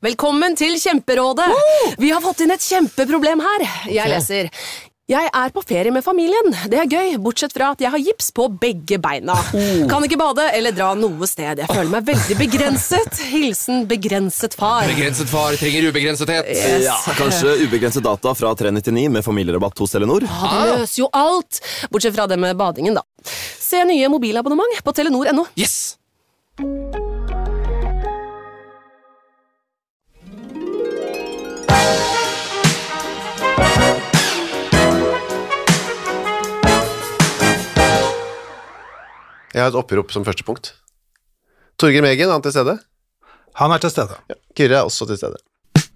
Velkommen til Kjemperådet! Vi har fått inn et kjempeproblem her. Jeg leser. Jeg er på ferie med familien. Det er gøy, bortsett fra at jeg har gips på begge beina. Kan ikke bade eller dra noe sted. Jeg føler meg veldig begrenset. Hilsen begrenset far. Begrenset far trenger ubegrensethet. Yes. Ja, kanskje ubegrenset data fra 399 med familierabatt hos Telenor? Ja, det løser jo alt. Bortsett fra det med badingen, da. Se nye mobilabonnement på Telenor.no. Yes! Jeg har et opprop som første punkt. Torger Megen, han til stede? Han er til stede. Ja. Kyrre er også til stede.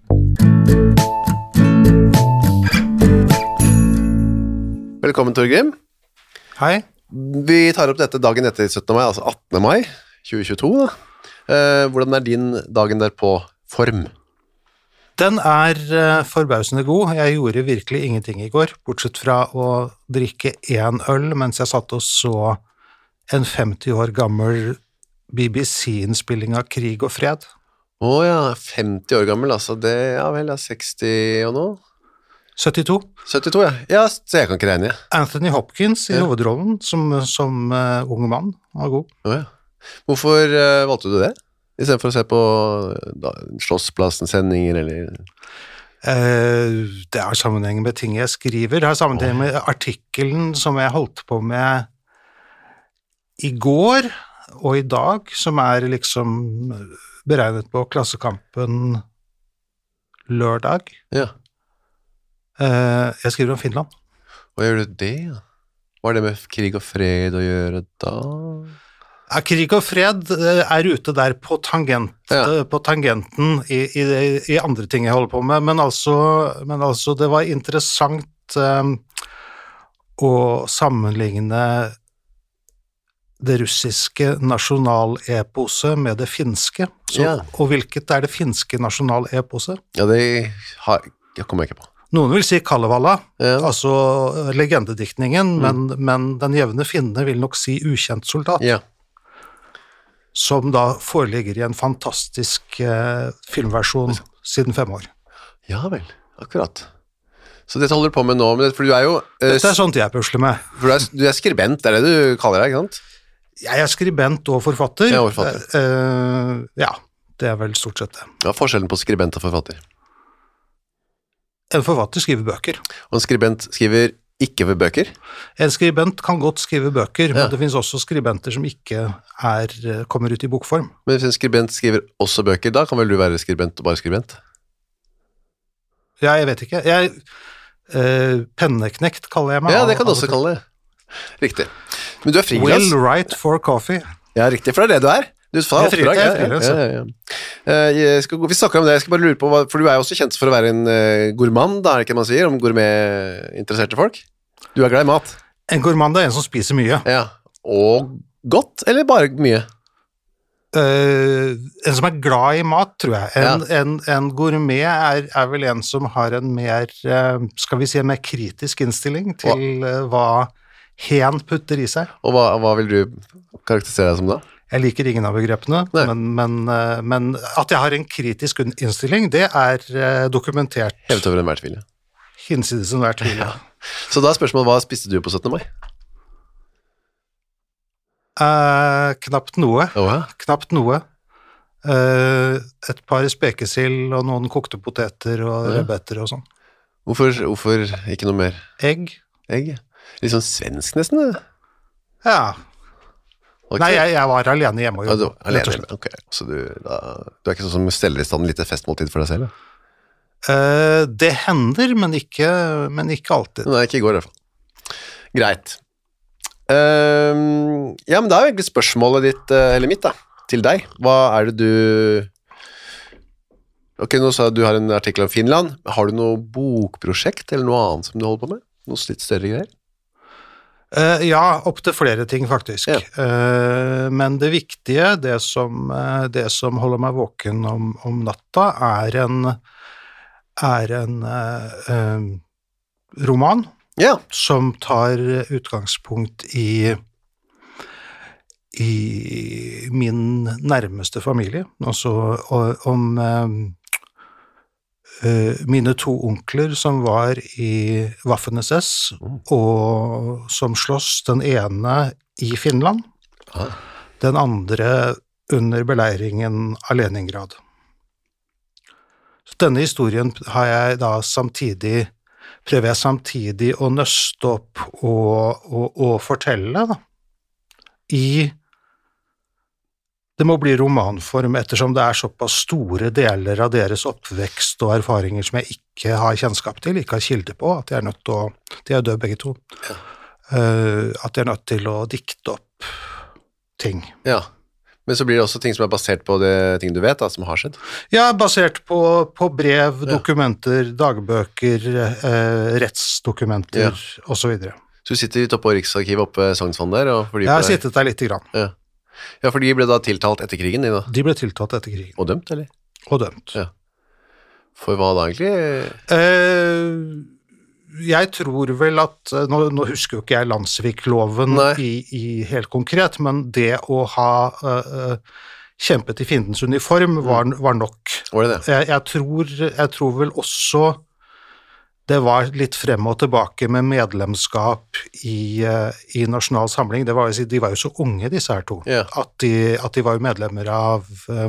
Velkommen, Torgrim. Hei. Vi tar opp dette dagen etter 17. mai, altså 18. mai 2022. Hvordan er din dagen der på form? Den er forbausende god. Jeg gjorde virkelig ingenting i går, bortsett fra å drikke 1 øl mens jeg satt og så en 50 år gammel BBC-innspilling av Krig og fred. Ja, 50 år gammel, altså. Det er vel 60 og noe? 72. 72, ja. Ja, så jeg kan ikke regne. Anthony Hopkins i hovedrollen som ung mann. Han var god. Ja. Hvorfor valgte du det? I stedet for å se på Slåssplassen-sendinger, eller... Det har sammenheng med ting jeg skriver. Det har sammenheng med artikkelen som jeg holdt på med i går og i dag, som er liksom beregnet på Klassekampen lørdag. Ja. Jeg skriver om Finland. Hva gjør du det? Hva er det med krig og fred å gjøre da? Ja, krig og fred er ute der på tangenten i andre ting jeg holder på med, men altså det var interessant å sammenligne det russiske nasjonaleposet med det finske. Og hvilket er det finske nasjonaleposet? Ja, det kommer jeg ikke på. Noen vil si Kalevala, altså legendediktningen, men den jevne finne vil nok si ukjent soldat. Ja. Som da foreligger i en fantastisk filmversjon siden 5 år. Ja vel, akkurat. Så dette holder du på med nå, for du er jo... Dette er sånt jeg pusler med. For du er skribent, det er det du kaller deg, ikke sant? Jeg er skribent og forfatter. Ja, og forfatter. Ja, det er vel stort sett det. Hva er forskjellen på skribent og forfatter? En forfatter skriver bøker. Og en skribent skriver ikke ved bøker? En skribent kan godt skrive bøker, men det finnes også skribenter som ikke kommer ut i bokform. Men hvis en skribent skriver også bøker, da kan vel du være skribent og bare skribent? Ja, jeg vet ikke. Penneknekt kaller jeg meg. Ja, det kan du også kalle det. Riktig. Men du er frilans. Will write for coffee. Ja, riktig, for det er det du er. Du får oppdrag. Vi snakker om det, jeg skal bare lure på, for du er jo også kjent for å være en gourmand, da er det ikke man sier, om gourmet-interesserte folk. Du er glad i mat. En gourmand er en som spiser mye. Ja, og godt, eller bare mye? En som er glad i mat, tror jeg. En gourmet er vel en som har en mer, skal vi si, en mer kritisk innstilling til hva hen putter i seg. Og hva vil du karakterisere deg som da? Jeg liker ingen av begrepene, men at jeg har en kritisk innstilling, det er dokumentert. Hevet over enhver tvil. Hinsides enhver tvil. Ja. Så da er spørsmålet, hva spiste du på 17. mai? Knapt noe. Knapt noe. Et par spekesild og noen kokte poteter og rødbeter og sånn. Hvorfor ikke noe mer? Egg. Litt sånn svensk nesten, det? Ja. Okay. Nei, jeg var alene hjemme. Alene hjemme, ok. Så du er ikke sånn som steller i stand litt festmåltid for deg selv, da? Det hender, men ikke alltid. Nei, ikke i går i hvert fall. Greit. Ja, men da er jo egentlig spørsmålet ditt, eller mitt da, til deg. Hva er det du... Ok, nå sa du har en artikkel om Finland. Har du noe bokprosjekt eller noe annet som du holder på med? Noe litt større greier? Ja, opp til flere ting faktisk. Men det viktige, det som holder meg våken om natta, er en roman som tar utgangspunkt i min nærmeste familie, altså om mine to onkler som var i Waffen-SS, og som slåss den ene i Finland, den andre under beleiringen av Leningrad. Så denne historien har jeg da prøver jeg samtidig å nøste opp og fortelle da, det må bli romanform ettersom det såpass store deler av deres oppvekst og erfaringer som jeg ikke har kjennskap til, ikke har kilde på, at jeg nødt til å, de døde begge to, at jeg nødt til å dikte opp ting. Ja, men så blir det også ting som basert på det ting du vet da, som har skjedd? Ja, basert på brev, dokumenter, dagbøker, rettsdokumenter, og så videre. Så du sitter litt oppe på Riksarkivet oppe i Sognsvann der? Jeg har sittet der litt grann. Ja, for de ble da tiltalt etter krigen, de da? De ble tiltalt etter krigen. Og dømt, eller? Og dømt. Ja. For hva da egentlig? Jeg tror vel at, nå husker jo ikke jeg Landsvik-loven helt konkret, men det å ha kjempet i fiendens uniform var nok. Var det det? Jeg tror vel også det var litt frem og tilbake med medlemskap i Nasjonal Samling. Det var jo, de var jo så unge, disse her to, at de var jo medlemmer av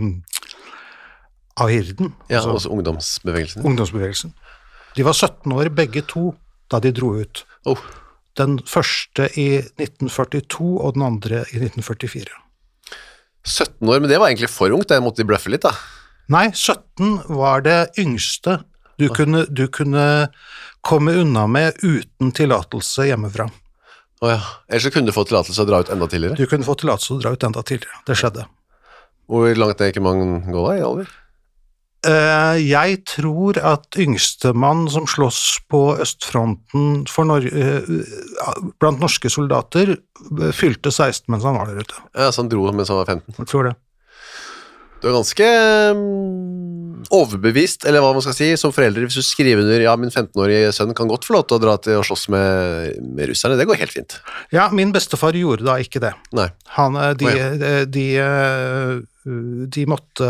Hirden. Ja, også ungdomsbevegelsen. Ungdomsbevegelsen. De var 17 år begge to da de dro ut. Den første i 1942 og den andre i 1944. 17 år, men det var egentlig for ungt, det måtte de bløffe litt da. Nei, 17 var det yngste du kunne komme unna med uten tillatelse hjemmefra. Ellers så kunne du få tillatelse å dra ut enda tidligere? Du kunne få tillatelse å dra ut enda tidligere, det skjedde. Hvor langt ikke man gå da i alder? Jeg tror at yngstemann som slåss på Østfronten blant norske soldater fylte 16 mens han var der ute. Ja, så han dro mens han var 15? Jeg tror det. Du ganske overbevist, eller hva man skal si, som foreldre, hvis du skriver under, ja, min 15-årige sønn kan godt få lov til å dra til å slåss med russerne, det går helt fint. Ja, min bestefar gjorde da ikke det. Nei. De måtte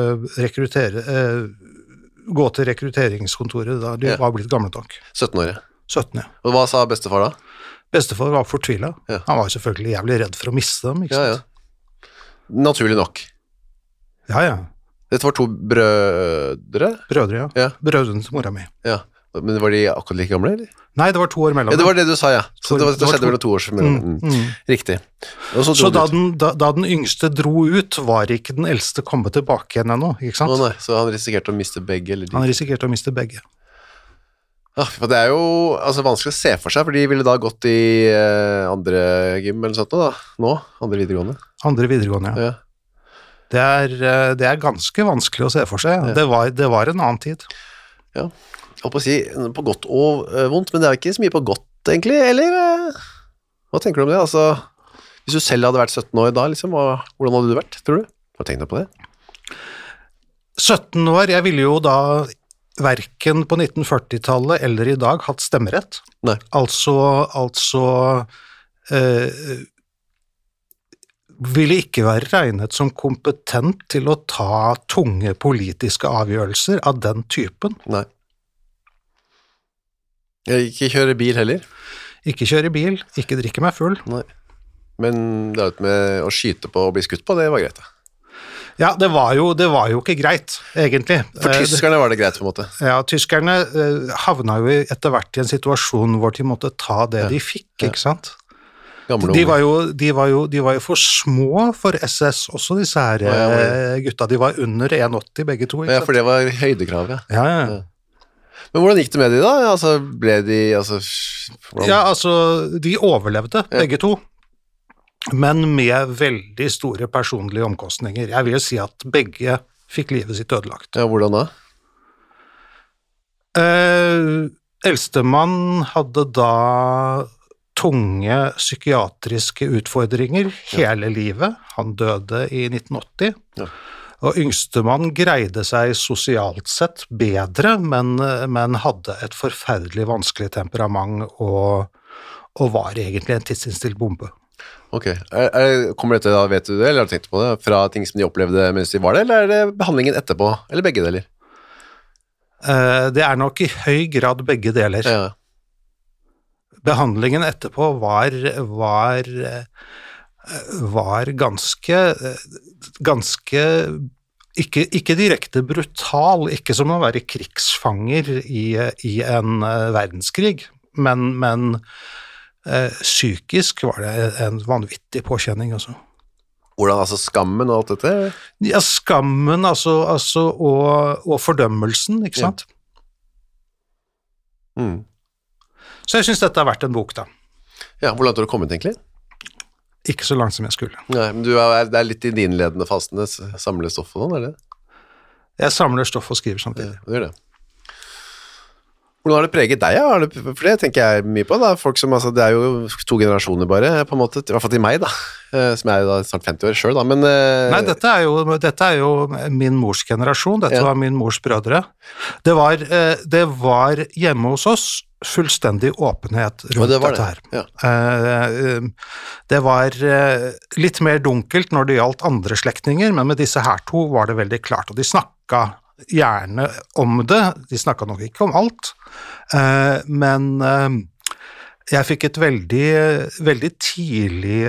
gå til rekrutteringskontoret da de var blitt gamle nok. 17-årige? 17, ja. Og hva sa bestefar da? Bestefar var fortvilet. Han var jo selvfølgelig jævlig redd for å miste dem, ikke sant? Naturlig nok. Ja. Dette var to brødre? Brødre, ja. Brødrene til mora mi. Ja, men var de akkurat like gamle, eller? Nei, det var 2 år mellom. Ja, det var det du sa, ja. Så det skjedde mellom 2 år mellom. Riktig. Så da den yngste dro ut, var ikke den eldste kommet tilbake igjen ennå, ikke sant? Nei, så han risikerte å miste begge, eller? Han risikerte å miste begge. Ja, for det jo vanskelig å se for seg, for de ville da gått i andre gym eller sånt da, nå, andre videregående. Andre videregående, ja. Det ganske vanskelig å se for seg. Det var en annen tid. Ja, jeg holdt på å si på godt og vondt, men det ikke så mye på godt, egentlig, eller? Hva tenker du om det? Altså, hvis du selv hadde vært 17 år da, liksom, hvordan hadde du vært, tror du? Har du tenkt deg på det? 17 år, jeg ville jo da hverken på 1940-tallet eller i dag hatt stemmerett. Nei. Ville ikke være regnet som kompetent til å ta tunge politiske avgjørelser av den typen. Nei. Ikke kjøre bil heller? Ikke kjøre bil, ikke drikke meg full. Nei. Men det med å skyte på og bli skutt på, det var greit da? Ja, det var jo ikke greit, egentlig. For tyskerne var det greit på en måte? Ja, tyskerne havna jo etter hvert i en situasjon hvor de måtte ta det de fikk, ikke sant? De var jo for små for SS, også disse her gutta. De var under 1,80 begge to, ikke sant? Ja, for det var høydekrav, ja. Men hvordan gikk det med de da? Altså, ble de, Ja, de overlevde, begge to. Men med veldig store personlige omkostninger. Jeg vil si at begge fikk livet sitt ødelagt. Ja, hvordan da? Eldstemann hadde da tunge psykiatriske utfordringer hele livet. Han døde i 1980. Ja. Og yngstemann greide seg sosialt sett bedre, men hadde et forferdelig vanskelig temperament og var egentlig en tidsinnstilt bombe. Ok, kommer dette da, vet du det, eller har du tenkt på det, fra ting som de opplevde mens de var det, eller det behandlingen etterpå, eller begge deler? Det nok i høy grad begge deler. Ja. Behandlingen etterpå var ganske ikke direkte brutal, ikke som å være krigsfanger i en verdenskrig, men psykisk var det en vanvittig påkjenning, altså. Hvordan, altså skammen og alt dette? Ja, skammen, altså og fordømmelsen, ikke sant? Så jeg synes dette har vært en bok, da. Ja, hvor langt har du kommet, egentlig? Ikke så langt som jeg skulle. Nei, men det litt i din ledende fasene, samle stoff og sånn, eller? Jeg samler stoff og skriver samtidig. Ja, du gjør det. Hvordan har det preget deg, ja? For det tenker jeg mye på, da. Folk som, altså, det jo 2 generasjoner bare, på en måte, i hvert fall til meg, da. Som jeg da snart 50 år selv, da, men... Nei, dette jo min mors generasjon, dette var min mors brødre. Det var hjemme hos oss fullstendig åpenhet rundt dette her. Ja. Det var litt mer dunkelt når det gjaldt andre slektninger, men med disse her 2 var det veldig klart, og de snakket gjerne om det, de snakket nok ikke om alt, men jeg fikk et veldig tidlig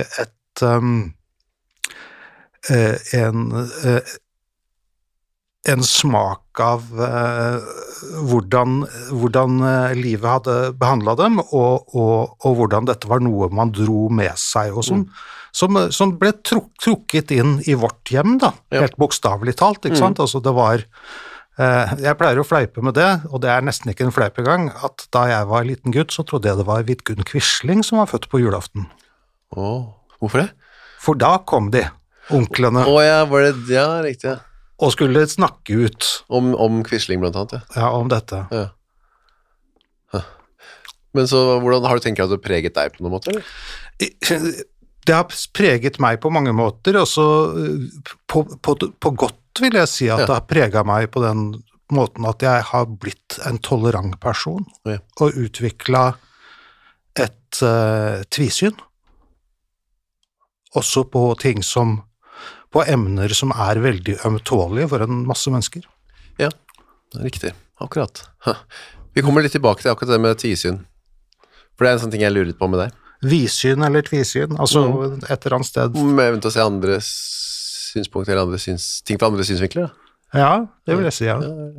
en smak av hvordan livet hadde behandlet dem, og hvordan dette var noe man dro med seg, og som ble trukket inn i vårt hjem, da, helt bokstavelig talt, ikke sant? Altså det var, jeg pleier å fleipe med det, og det nesten ikke en fleip engang, at da jeg var liten gutt, så trodde jeg det var Vidkun Quisling som var født på julaften. Hvorfor det? For da kom de, onklene. Ja, riktig, ja. Og skulle snakke ut. Om Quisling blant annet, ja. Ja, om dette. Ja. Men så, hvordan har du tenkt at det preget deg på noen måte, eller? Det har preget meg på mange måter, og så på godt vil jeg si at det har preget meg på den måten at jeg har blitt en tolerant person, og utviklet et tvisyn. Også på ting på emner som veldig ømtålige for en masse mennesker. Ja, det riktig. Akkurat. Vi kommer litt tilbake til akkurat det med tvisyn. For det en sånn ting jeg lurer på med deg. Visyn eller tvisyn, altså et eller annet sted. Eventuelt å se andre synspunkter eller ting fra andre synsvinkler, da. Ja, det vil jeg si, ja.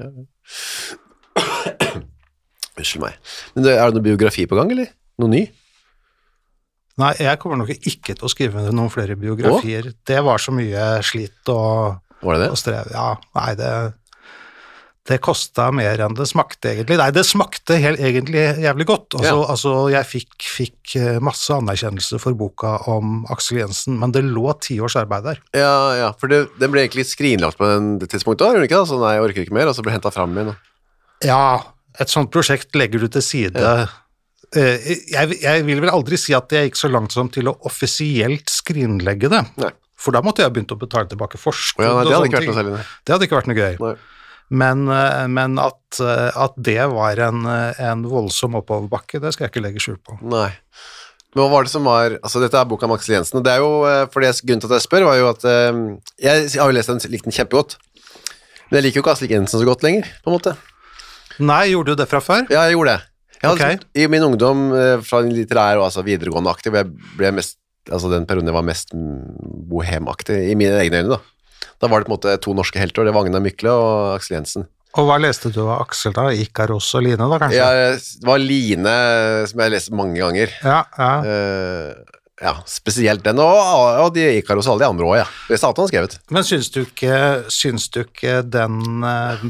Unnskyld meg. Men er det noen biografi på gang, eller? Noe ny? Nei, jeg kommer nok ikke til å skrive noen flere biografier. Det var så mye slit og strev. Ja, nei, det kostet mer enn det smakte egentlig. Nei, det smakte egentlig jævlig godt. Altså, jeg fikk masse anerkjennelse for boka om Aksel Jensen, men det lå 10 års arbeid der. Ja, for den ble egentlig skrinlagt på det tidspunktet, gjør den ikke da? Så nei, jeg orker ikke mer, og så ble hentet frem igjen. Ja, et sånt prosjekt legger du til side. Ja. Jeg vil vel aldri si at jeg gikk så langt som til å offisielt skrinlegge det. Nei. For da måtte jeg begynt å betale tilbake forskudd. Ja, det hadde ikke vært noe særlig. Det hadde ikke vært noe gøy. Nei. Men at det var en voldsom oppoverbakke, det skal jeg ikke legge skjul på. Nei. Men hva var det som var, altså dette boka om Aksel Jensen, og det jo, for det grunnen til at jeg spør, var jo at jeg har jo lest den kjempegodt, men jeg liker jo ikke Aksel Jensen så godt lenger, på en måte. Nei, gjorde du det fra før? Ja, jeg gjorde det. I min ungdom, fra litterær og altså videregående aktiv, jeg ble mest, altså den perioden jeg var mest bohemaktig, i mine egne øyne da. Da var det på en måte 2 norske helter, det var Agnar Mykle og Aksel Jensen. Og hva leste du av Aksel da? Ikaros og Line da, kanskje? Ja, det var Line som jeg leste mange ganger. Ja, spesielt den, og de Ikaros og alle de andre også, ja. Det er alt han har skrevet. Men syns du ikke den...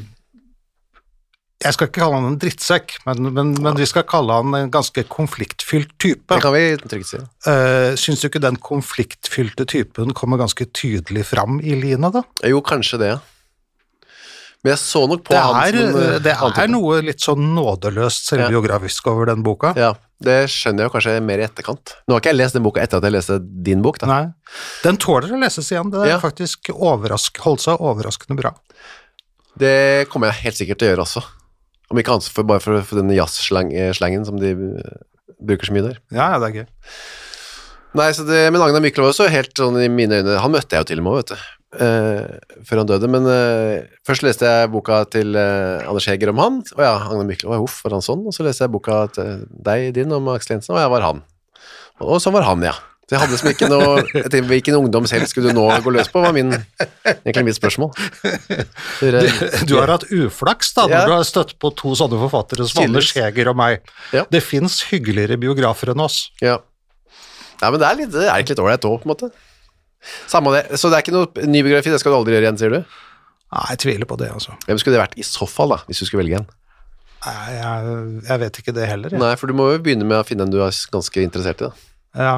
Jeg skal ikke kalle han en drittsekk, men vi skal kalle han en ganske konfliktfylt type. Det kan vi trygt si. Syns du ikke den konfliktfylte typen kommer ganske tydelig fram i Line, da? Jo, kanskje det. Men jeg så nok på det noe litt sånn nådeløst selvbiografisk over den boka. Ja, det skjønner jeg jo kanskje mer i etterkant. Nå har ikke jeg lest den boka etter at jeg leste din bok, da. Nei, den tåler å leses igjen. Det faktisk holdt seg overraskende bra. Det kommer jeg helt sikkert til å gjøre også. Om ikke annet bare for denne jazz-slangen som de bruker så mye der. Ja, det er gøy. Nei, men Agnar Mykle var også helt sånn i mine øyne, han møtte jeg jo til og med, vet du. før han døde, men først leste jeg boka til Anders Heger om han, og ja, Agne Mykle, var han sånn, og så leste jeg boka til deg, din, om Aksel Jensen, og ja, var han. Og så var han, ja. Så jeg hadde som ikke noe, jeg tenkte, hvilken ungdom selv skulle du nå gå løs på, var egentlig mitt spørsmål. Du har hatt uflaks da, når du har støtt på to sånne forfattere som Anders Heger og meg. Ja. Det finnes hyggeligere biografer enn oss. Ja, men det er ikke litt ålreit også, på en måte. Samme det, så det er ikke noe ny biografi, det skal du aldri gjøre igjen, sier du? Nei, jeg tviler på det, altså. Hvem skulle det vært i så fall, da, hvis du skulle velge en? Nei, jeg vet ikke det heller. Nei, for du må jo begynne med å finne en du er ganske interessert i, da. Ja.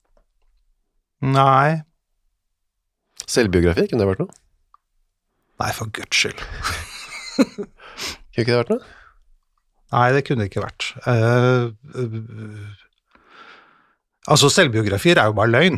Nei. Selvbiografi, kunne det vært noe? Nei, for Guds skyld. Kunne ikke det vært noe? Nei, det kunne det ikke vært. Altså, selvbiografier er jo bare løgn.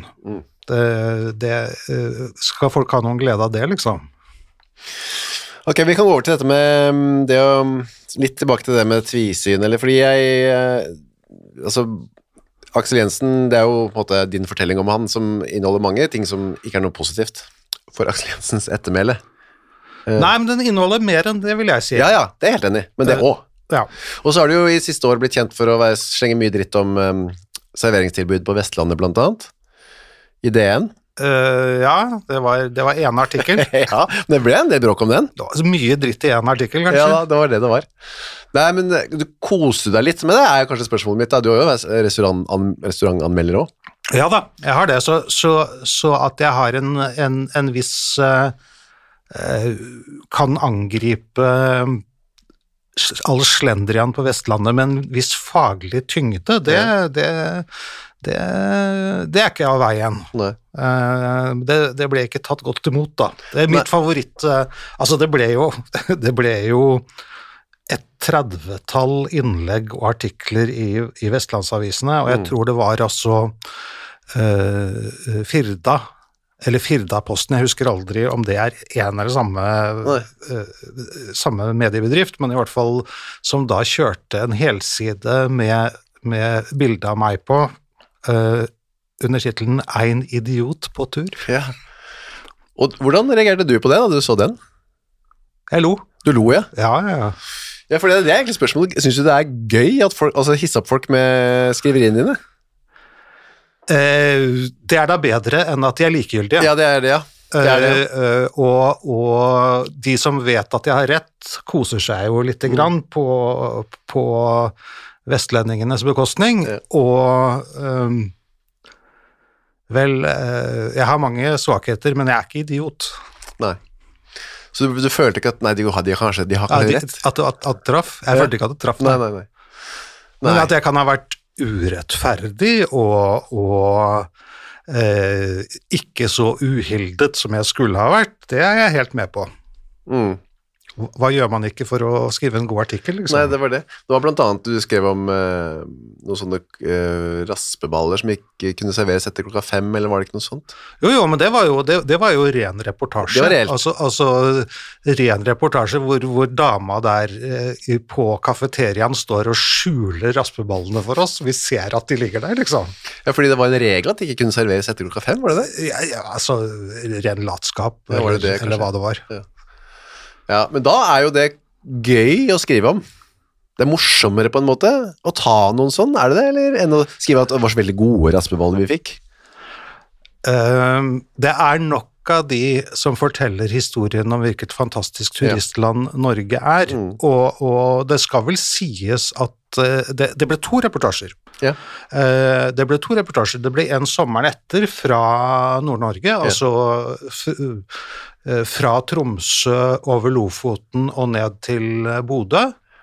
Skal folk ha noen glede av det, liksom? Ok, vi kan gå over til dette med det å, litt tilbake til det med tvisyn, eller fordi altså, Aksel Jensen, det er jo på en måte din fortelling om han som inneholder mange ting som ikke er noe positivt for Aksel Jensens ettermæle. Nei, men den inneholder mer enn det, vil jeg si. Ja, det er helt enig, men det også. Ja. Og så har du jo i siste år blitt kjent for å slenge mye dritt om serveringstilbud på Vestlandet, blant annet. I DN. Ja, det var en artikkel. Ja, men det ble en del bråk om den. Det var så mye dritt i en artikkel, kanskje. Ja, det var det var. Nei, men du koser deg litt med det, er kanskje spørsmålet mitt da. Du har jo restaurantanmelder også. Ja da, jeg har det, så at jeg har en viss kan angripe all slendrian på Vestlandet med en viss faglig tyngde, det er ikke av veien. Nei. Det ble ikke tatt godt imot da. Det er mitt favoritt, altså det ble jo et 30-tall innlegg og artikler i Vestlandsavisene, og jeg tror det var altså Firda-posten, jeg husker aldri om det er en eller samme mediebedrift, men i hvert fall som da kjørte en helside med bilde av meg på, under titelen «Ein idiot på tur». Ja. Og hvordan reagerte du på det da du så den? Jeg lo. Du lo, ja? Ja. Ja, for det er egentlig spørsmålet. Synes du det er gøy at folk, altså hisse opp folk med skriveriene dine? Det er da bedre enn at de er likegyldige. Ja, det er det, ja. Det er det. Og de som vet at jeg har rett, koser seg jo litt grann på vestlendingenes bekostning, og jeg har mange svakheter, men jeg er ikke idiot. Nei. Så du følte ikke at, nei, de har kanskje rett? At traff? Jeg følte ikke at det traff. Nei. Men at jeg kan ha vært urettferdig og ikke så uhildet som jeg skulle ha vært, det er jeg helt med på. Hva gjør man ikke for å skrive en god artikkel, liksom? Nei, det var det. Det var blant annet du skrev om noen sånne raspeballer som ikke kunne serveres etter 5:00, eller var det ikke noe sånt? Jo, men det var jo ren reportasje. Det var reelt. Altså ren reportasje hvor dama der på kafeteriaen står og skjuler raspeballene for oss. Vi ser at de ligger der, liksom. Ja, fordi det var en regel at de ikke kunne serveres etter 5:00, var det det? Ja, altså ren latskap, eller hva det var. Ja, men da er jo det gøy å skrive om. Det er morsommere på en måte å ta noen sånn, er det det? Eller enn å skrive at det var så veldig gode raspeballer vi fikk? Det er nok av de som forteller historien om hvilket fantastisk turistland Norge er, og det skal vel sies at det ble 2 reportasjer. Ja. Det ble 2 reportasjer. Det ble en sommeren etter fra Nord-Norge, altså fra Tromsø over Lofoten og ned til Bodø,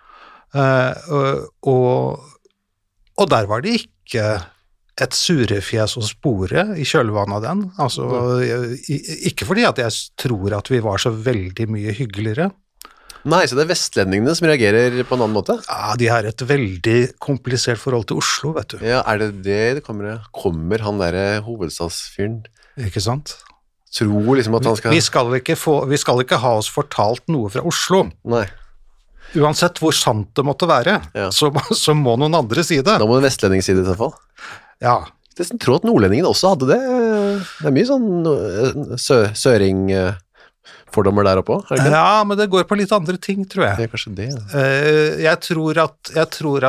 og der var det ikke et surefjes å spore i kjølvannet av den, altså ikke fordi at jeg tror at vi var så veldig mye hyggeligere. Nei, så det er vestlendingene som reagerer på en annen måte? Ja, de har et veldig komplisert forhold til Oslo, vet du. Ja, er det kommer han der hovedstadsfyren? Ikke sant? Tror liksom at han skal... Vi skal ikke ha oss fortalt noe fra Oslo. Nei. Uansett hvor sant det måtte være, så må noen andre si det. Da må en vestlending si det i hvert fall. Ja. Jeg tror at nordlendingen også hadde det det mye sånn søring-fordommer der oppe også, er det ikke? Ja, men det går på litt andre ting, tror jeg. Det er kanskje det, ja. Jeg tror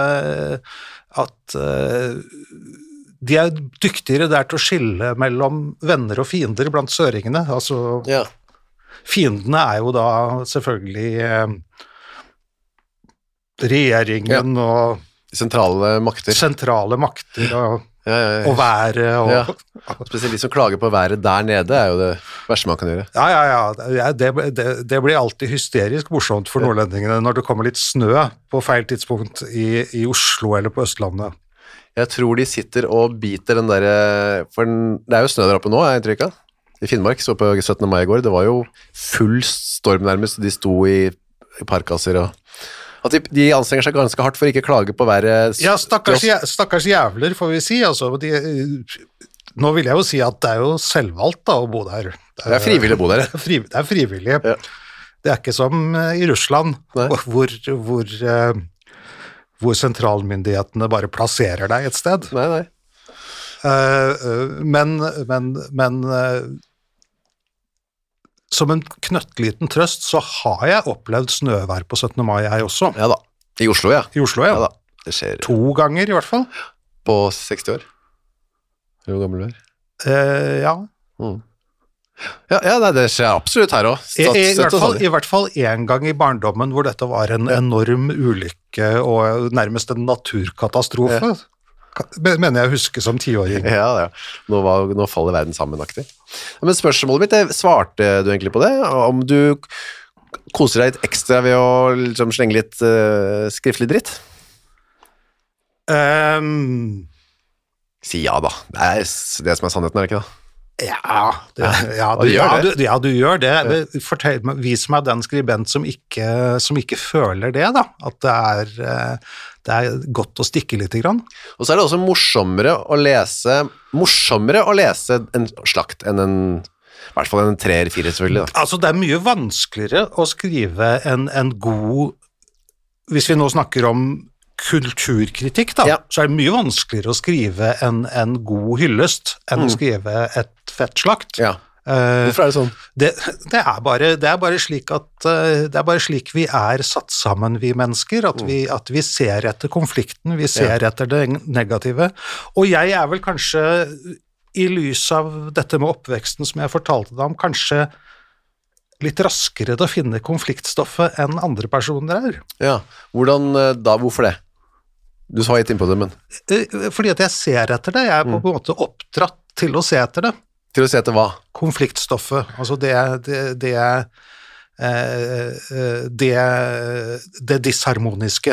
at de er dyktigere der til å skille mellom venner og fiender blant søringene. Altså, Ja. fiendene er jo da selvfølgelig regjeringen og Sentrale makter. sentrale makter og Ja. og været og Ja. Spesielt de som klager på været der nede er jo det verste man kan gjøre. Ja, det blir alltid hysterisk morsomt for nordlendingene når det kommer litt snø på feil tidspunkt i Oslo eller på Østlandet. Jeg tror de sitter og biter den der, for det er jo snø der oppe nå, er inntrykket. I Finnmark, så på 17. mai i går, det var jo full storm nærmest, de sto i parkasser og at de anstrenger seg ganske hardt for å ikke klage på været. Ja, stakkars jævler, får vi si. Altså, nå vil jeg jo si at det er jo selvvalgt da, å bo der. Det er frivillig å bo der. Det er frivillig. Ja. Det er ikke som i Russland, Nei. hvor sentralmyndighetene bare plasserer deg et sted. Nei. Men som en knøttliten trøst så har jeg opplevd snøvær på 17. mai jeg også. Ja da. I Oslo, ja. I Oslo, ja. Ja da. Det skjer 2 ganger i hvert fall. på 60 år. Hvor gammel du er? Ja. Ja, nei, det skjer absolutt her også. I hvert fall en gang i barndommen hvor dette var en enorm ulykke og nærmest en naturkatastrofe. Mener jeg husker som 10-åring. Ja. Nå faller verden sammenaktig. Men spørsmålet mitt, svarte du egentlig på det? Om du koser deg litt ekstra ved å liksom, slenge litt skriftlig dritt? Si ja da. Det er det som er sannheten, er det ikke da? Ja, du gjør det. Vis meg den skribent som ikke føler det, da. At det er godt å stikke litt grann. Og så er det også morsommere å lese en slakt enn i hvert fall en 3 eller 4 selvfølgelig da. Altså, det er mye vanskeligere å skrive en god, hvis vi nå snakker om kulturkritikk da, så er det mye vanskeligere å skrive en god hyllest enn å skrive et fett slakt. Ja. Hvorfor er det sånn? Det er bare slik at det er bare slik vi er satt sammen, vi mennesker, at vi ser etter konflikten, vi ser etter det negative, og jeg er vel kanskje i lys av dette med oppveksten som jeg fortalte deg om, kanskje litt raskere til å finne konfliktstoffet enn andre personer er. Ja, hvorfor det? Du sa litt inn på det, men... Fordi at jeg ser etter det, jeg er på en måte oppdratt til å se etter det. Til å se etter hva? Konfliktstoffet, altså det disharmoniske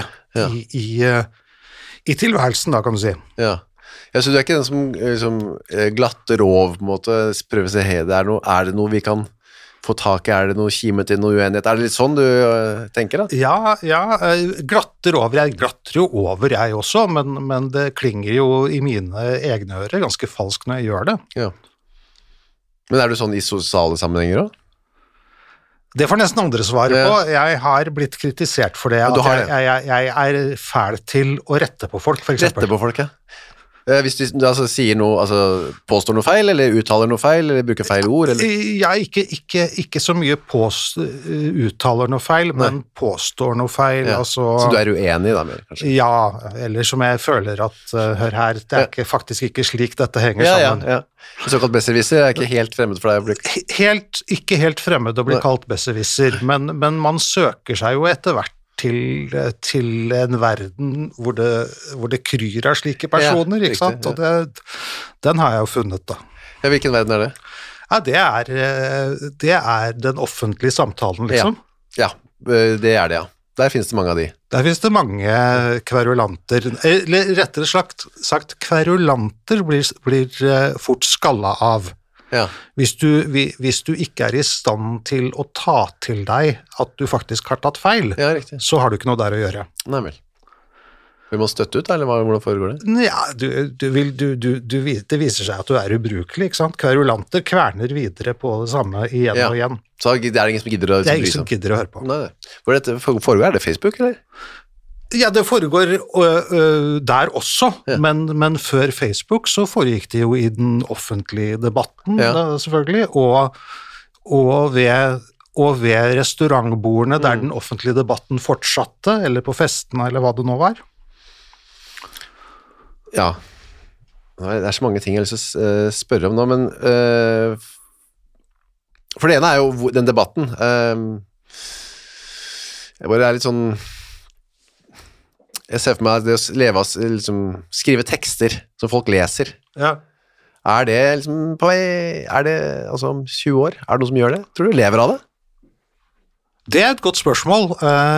i tilværelsen da, kan du si. Ja, så du er ikke den som glatt rov på en måte, prøver å se, er det noe vi kan få tak i, er det noe kime til noe uenighet, er det litt sånn du tenker da? Ja, glatter over, jeg glatter jo over jeg også, men det klinger jo i mine egne ører ganske falskt når jeg gjør det. Ja. Men er du sånn i sosiale sammenhenger også? Det får nesten andre svare på. Jeg har blitt kritisert for det, at jeg er fæl til å rette på folk, for eksempel. Rette på folk, ja. Hvis du sier noe, påstår noe feil, eller uttaler noe feil, eller bruker feil ord, eller? Ja, ikke så mye uttaler noe feil, men påstår noe feil. Ja. Så du er uenig da, kanskje? Ja, eller som jeg føler at, hør her, det er faktisk ikke slik dette henger sammen. Ja. Såkalt besserwisser er ikke helt fremmed for deg å bli... Ikke helt fremmed å bli kalt besserwisser, men man søker seg jo etter hvert til en verden hvor det kryr av slike personer, ikke sant? Og den har jeg jo funnet da. Ja, hvilken verden er det? Ja, det er den offentlige samtalen, liksom. Ja, det er det, ja. Der finnes det mange av de. Der finnes det mange kverulanter, eller rettere sagt kverulanter blir fort skallet av. Ja. Hvis du ikke er i stand til å ta til deg at du faktisk har tatt feil, så har du ikke noe der å gjøre. Nei vel. Vil man støtte ut, eller hvordan foregår det? Ja, det viser seg at du er ubrukelig, ikke sant? Kverulanter kverner videre på det samme igjen og igjen. Så det er ingen som gidder å Det er ingen som gidder å høre på. Nei. Hvor foregår det? Facebook, eller? Ja, det foregår der også, men før Facebook så foregikk det jo i den offentlige debatten, selvfølgelig, og ved restaurantbordene der den offentlige debatten fortsatte, eller på festene, eller hva det nå var. Ja, det er så mange ting jeg har lyst til å spørre om nå, men for det ene er jo den debatten. Jeg bare er litt sånn, jeg ser for meg det å leve av, liksom, skrive tekster som folk leser. Ja. Er det liksom på vei, er det altså om 20 år? Er det noen som gjør det? Tror du lever av det? Det er et godt spørsmål.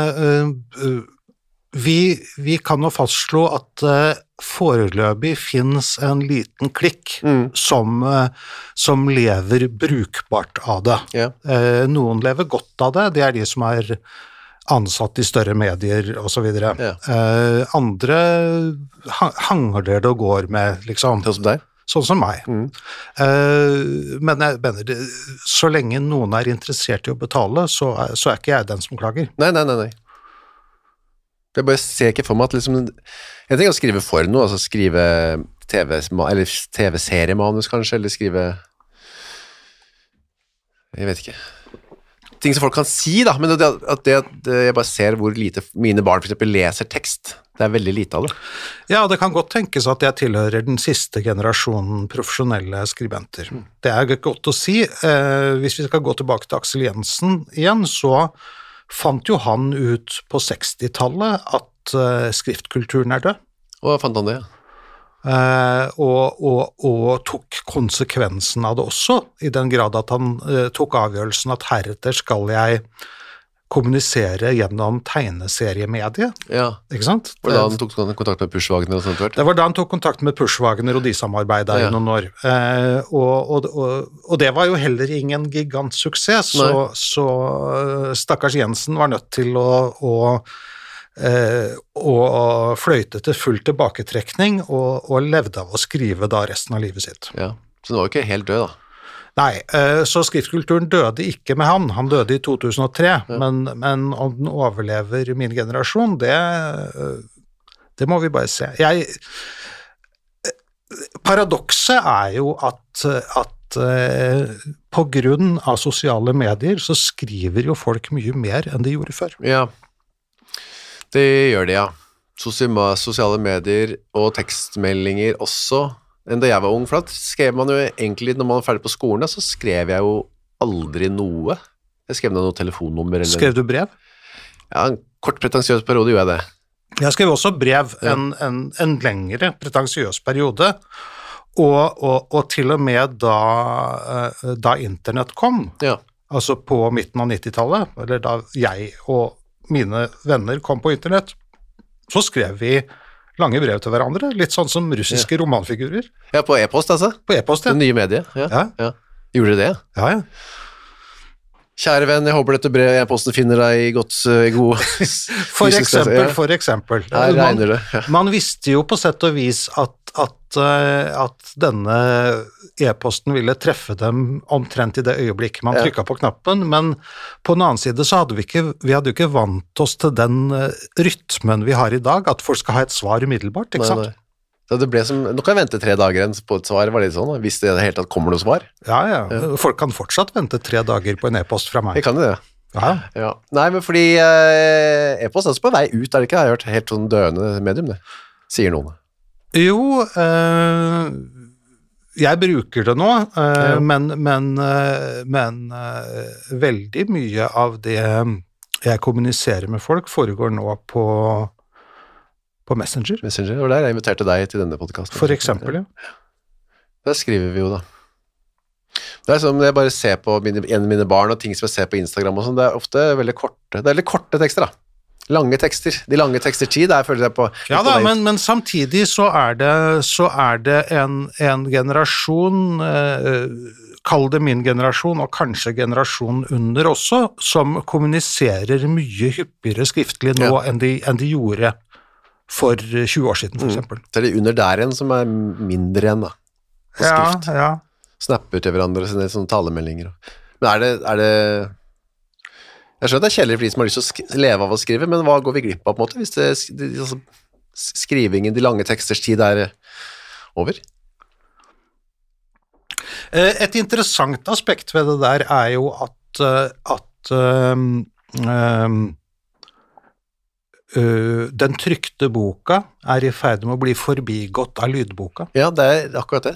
Vi kan jo fastslå at foreløpig finnes en liten klikk som lever brukbart av det. Ja. Noen lever godt av det, det er de som er ansatt i større medier og så videre. Ja. Andre hangler det og går med, liksom. Sånn som deg? Sånn som meg. Men jeg mener, så lenge noen er interessert i å betale, så er ikke jeg den som klager. Nei. Jeg bare ser ikke for meg at liksom, jeg tenker å skrive for noe, altså skrive TV-seriemanus kanskje, eller skrive, jeg vet ikke, ting som folk kan si da, men at jeg bare ser hvor lite mine barn for eksempel leser tekst, det er veldig lite av det. Ja, det kan godt tenkes at jeg tilhører den siste generasjonen profesjonelle skribenter. Det er godt å si. Hvis vi skal gå tilbake til Aksel Jensen igjen, så fant jo han ut på 60-tallet at skriftkulturen er død. Og fant han det, og tok konsekvensen av det også, i den grad at han tok avgjørelsen at heretter skal jeg kommunisere gjennom tegneseriemediet. Ja. Ikke sant? Og da han tok kontakt med Pushwagner og sånt? Det var da han tok kontakt med Pushwagner, og de samarbeidet i noen år. Og det var jo heller ingen gigantsuksess, så stakkars Jensen var nødt til å fløyte til full tilbaketrekning, og levde av å skrive da resten av livet sitt. Ja, så det var jo ikke helt død da. Nei, så skriftkulturen døde ikke med han døde i 2003, men om den overlever min generasjon, det må vi bare se. Paradokset er jo at på grunn av sosiale medier så skriver jo folk mye mer enn de gjorde før. Ja, det gjør det, ja. Sosiale medier og tekstmeldinger også, enn da jeg var ung, for da skrev man jo egentlig, når man var ferdig på skolen, så skrev jeg jo aldri noe. Jeg skrev noe telefonnummer. Eller... Skrev du brev? Ja, en kort pretensiøs periode gjorde jeg det. Jeg skrev også brev en lengre pretensiøs periode, og til og med da internett kom, altså på midten av 90-tallet, eller da jeg og mine venner kom på internett, så skrev vi lange brev til hverandre, litt sånn som russiske romanfigurer. Ja, på e-post altså? På e-post, ja. Det nye mediet, ja. Gjorde det? Ja. Kjære venn, jeg håper dette brevet e-posten finner deg i god For eksempel. Her regner det. Ja. Man visste jo på sett og vis at denne e-posten ville treffe dem omtrent i det øyeblikk man trykket på knappen, men på den annen side så hadde vi hadde jo ikke vant oss til den rytmen vi har i dag, at folk skal ha et svar umiddelbart, ikke sant? Så det ble som, nå kan jeg vente 3 dager på et svar, var det sånn, hvis det helt tatt kommer noe svar? Ja. Folk kan fortsatt vente 3 dager på en e-post fra meg. Jeg kan det, ja. Nei, men fordi e-post er også på vei ut, er det ikke? Jeg har hørt helt sånn døende medium, det, sier noen. Jo, jeg bruker det nå, men veldig mye av det jeg kommuniserer med folk foregår nå på Messenger. Messenger, og der jeg inviterte deg til denne podcasten. For eksempel, ja. Der skriver vi jo da. Det er som jeg bare ser på mine barn og ting som jeg ser på Instagram og sånn, det er ofte veldig korte tekster da. Lange tekster. De lange tekster tid, der føler jeg på... Ja da, men samtidig så er det en generasjon, kall det min generasjon, og kanskje generasjon under også, som kommuniserer mye hyppigere skriftlig nå enn de gjorde for 20 år siden, for eksempel. Så er det under der en som er mindre igjen da, på skrift. Snappe ut til hverandre, sånne talemeldinger. Men er det Jeg skjønner at det kjedelig for de som har lyst til å leve av å skrive, men hva går vi glipp av på en måte, hvis altså, skrivingen, de lange teksters tid over? Et interessant aspekt ved det der jo at den trykte boka I ferd med å bli forbigått av lydboka. Ja, det akkurat det.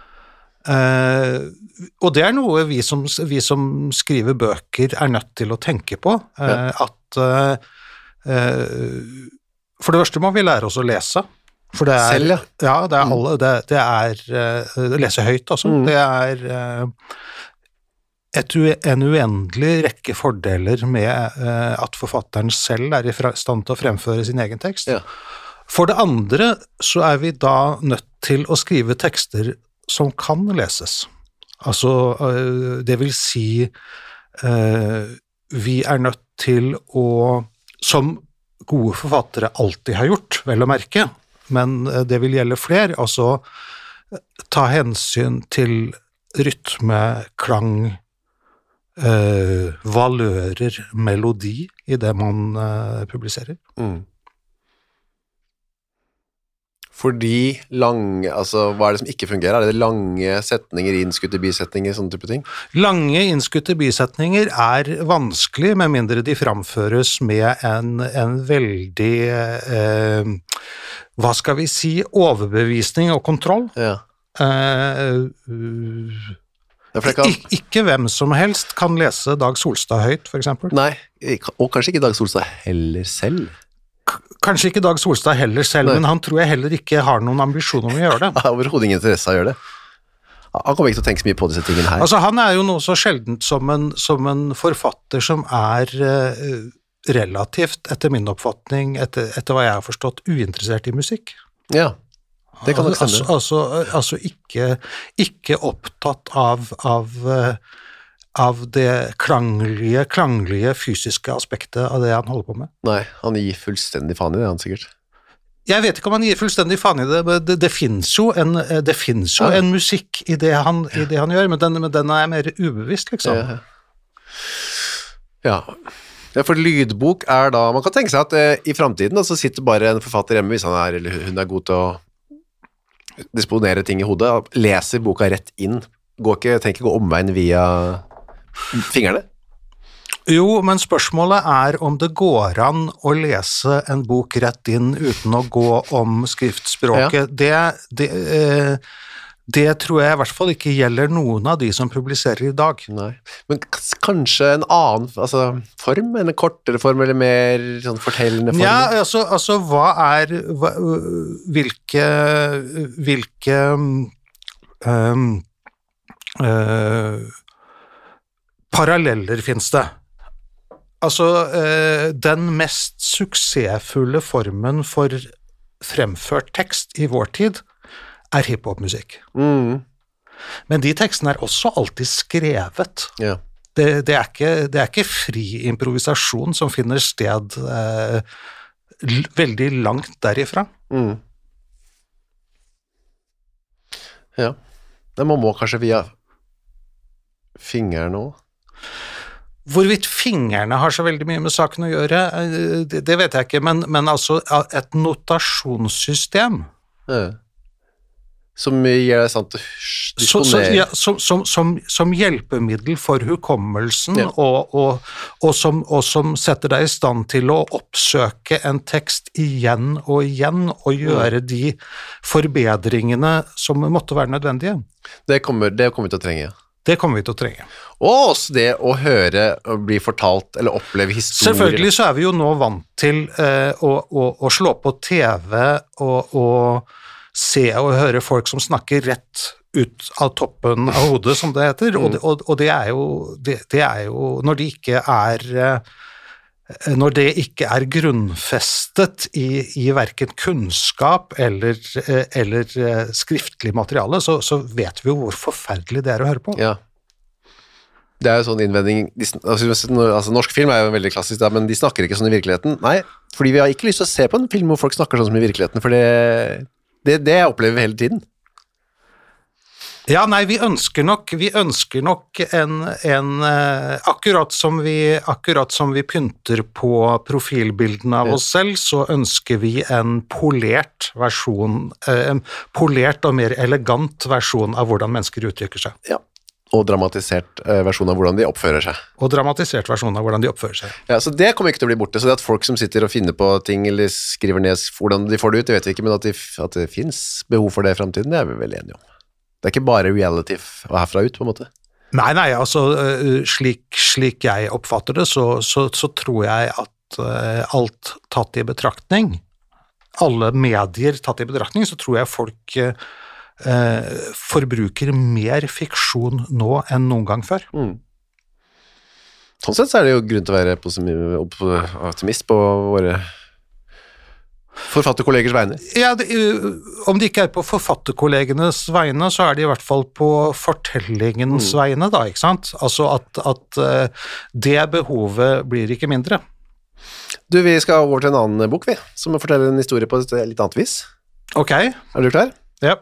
Og det noe vi som skriver bøker nødt til å tenke på, at for det første må vi lære oss å lese, for det selv, ja, det alle, det lese høyt altså, det en uendelig rekke fordeler med at forfatteren selv I stand til å fremføre sin egen tekst. Ja. For det andre så vi da nødt til å skrive tekster som kan leses. Altså, det vil si, vi nødt til å, som gode forfattere alltid har gjort, vel å merke, men det vil gjelde flere, altså ta hensyn til rytme, klang, valører, melodi I det man publiserer. Fordi lange, altså hva det som ikke fungerer? Det lange setninger, innskutte bisetninger, sånne type ting? Lange innskutte bisetninger vanskelig, med mindre de framføres med en veldig, hva skal vi si, overbevisning og kontroll. Ja. Ikke hvem som helst kan lese Dag Solstad høyt, for eksempel. Nei, og kanskje ikke Dag Solstad heller selv. Kanskje ikke Dag Solstad heller selv, men han tror jeg heller ikke har noen ambisjon om å gjøre det. Han har overhodet ingen interesse av å gjøre det. Han kommer ikke til å tenke så mye på disse tingene her. Altså, han jo noe så sjeldent som en forfatter som relativt, etter min oppfatning, etter hva jeg har forstått, uinteressert I musikk. Ja, det kan nok stemme. Altså ikke opptatt av det klanglige fysiske aspektet av det han holder på med. Nei, han gir fullstendig faen I det, han sikkert. Jeg vet ikke om han gir fullstendig faen I det, men det finnes jo en musikk I det han gjør, men den mer ubevisst, liksom. Ja, for lydbok da, man kan tenke seg at I fremtiden så sitter bare en forfatter hjemme, hvis han eller hun god til å disponere ting I hodet, leser boka rett inn, tenker ikke gå omveien via fingrene? Jo, men spørsmålet om det går an å lese en bok rett inn uten å gå om skriftspråket. Ja. Det tror jeg I hvert fall ikke gjelder noen av de som publiserer I dag. Nei, men kanskje en annen form, en kortere form, eller mer sånn fortellende form? Ja, altså hvilke paralleller finnes det? Altså, den mest suksessfulle formen for fremført tekst I vår tid hiphop-musikk. Men de tekstene også alltid skrevet. Ja. Det ikke fri improvisasjon som finner sted veldig langt derifra. Ja. Man må kanskje via fingeren også. Hvorvidt fingrene har så veldig mye med saken å gjøre, det vet jeg ikke, men altså et notasjonssystem som gjør det sant å disponere som hjelpemiddel for hukommelsen og som setter deg I stand til å oppsøke en tekst igjen og gjøre de forbedringene som måtte være nødvendige. Det kommer vi til å trenge, Det kommer vi til å trenge. Og også det å høre og bli fortalt eller oppleve historier. Selvfølgelig så vi jo nå vant til å slå på TV og se og høre folk som snakker rett ut av toppen av hodet, som det heter, og det jo når det ikke grunnfestet I hverken kunnskap eller skriftlig materiale, så vet vi jo hvor forferdelig det å høre på. Ja. Det jo sånn innvending, altså norsk film jo veldig klassisk, men de snakker ikke sånn I virkeligheten. Nei, fordi vi har ikke lyst til å se på en film hvor folk snakker sånn som I virkeligheten, for det opplever vi hele tiden. Ja, nei, vi ønsker nok akkurat som vi pynter på profilbildene av oss selv, så ønsker vi en polert og mer elegant versjon av hvordan mennesker uttrykker seg. Ja, og dramatisert versjon av hvordan de oppfører seg. Ja, så det kommer ikke til å bli borte, så det at folk som sitter og finner på ting, eller skriver ned hvordan de får det ut, det vet vi ikke, men at det finnes behov for det i fremtiden, det er vi vel enige om. Det er ikke bare reality herfra ut, på en måte. Nei, altså, slik jeg oppfatter det, så tror jeg at alt tatt i betraktning, alle medier tatt i betraktning, så tror jeg folk forbruker mer fiksjon nå enn noen gang før. Sånn sett så er det jo grunn til å være optimist på våre forfatterkollegers vegne. Ja, om det ikke er på forfatterkollegenes vegne, så er det i hvert fall på fortellingens vegne, da, ikke sant? Altså at det behovet blir ikke mindre. Du, vi skal over til en annen bok, som forteller en historie på et litt annet vis. Ok. Er du klar? Ja.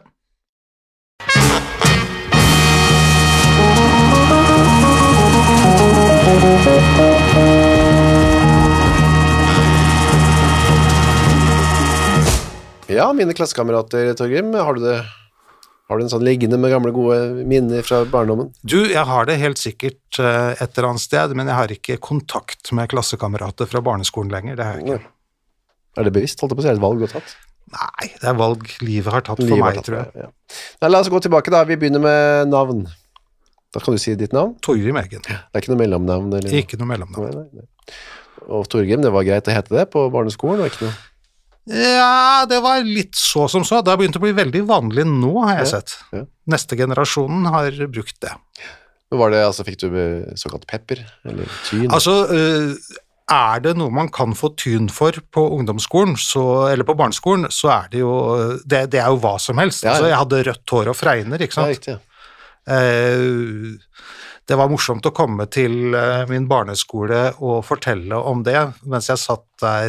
Ja, mine klassekamerater, Torgrim, har du en sånn liggende med gamle gode minner fra barndommen? Du, jeg har det helt sikkert et eller annet sted, men jeg har ikke kontakt med klassekamerater fra barneskolen lenger, det har jeg ikke. Er det bevisst, holdt jeg på å si, er det et valg du har tatt? Nei, det er valg livet har tatt for meg, tror jeg. Ja. Nei, la oss gå tilbake da, vi begynner med navn. Da kan du si ditt navn. Torgrim Eggen. Det er ikke noe mellomnavn? Eller? Ikke noe mellomnavn. Nei. Og Torgrim, det var greit å hete det på barneskolen, og ikke noe? Ja, det var litt så som så. Det har begynt å bli veldig vanlig nå, har jeg sett. Ja. Neste generasjonen har brukt det. Men var det, altså, fikk du såkalt pepper, eller tyn? Altså, er det noe man kan få tyn for på ungdomsskolen, eller på barneskolen, så er det jo, det er jo hva som helst. Ja, ja. Altså, jeg hadde rødt hår og fregner, ikke sant? Ja, riktig, ja. Det var morsomt å komme til min barneskole og fortelle om det, mens jeg satt der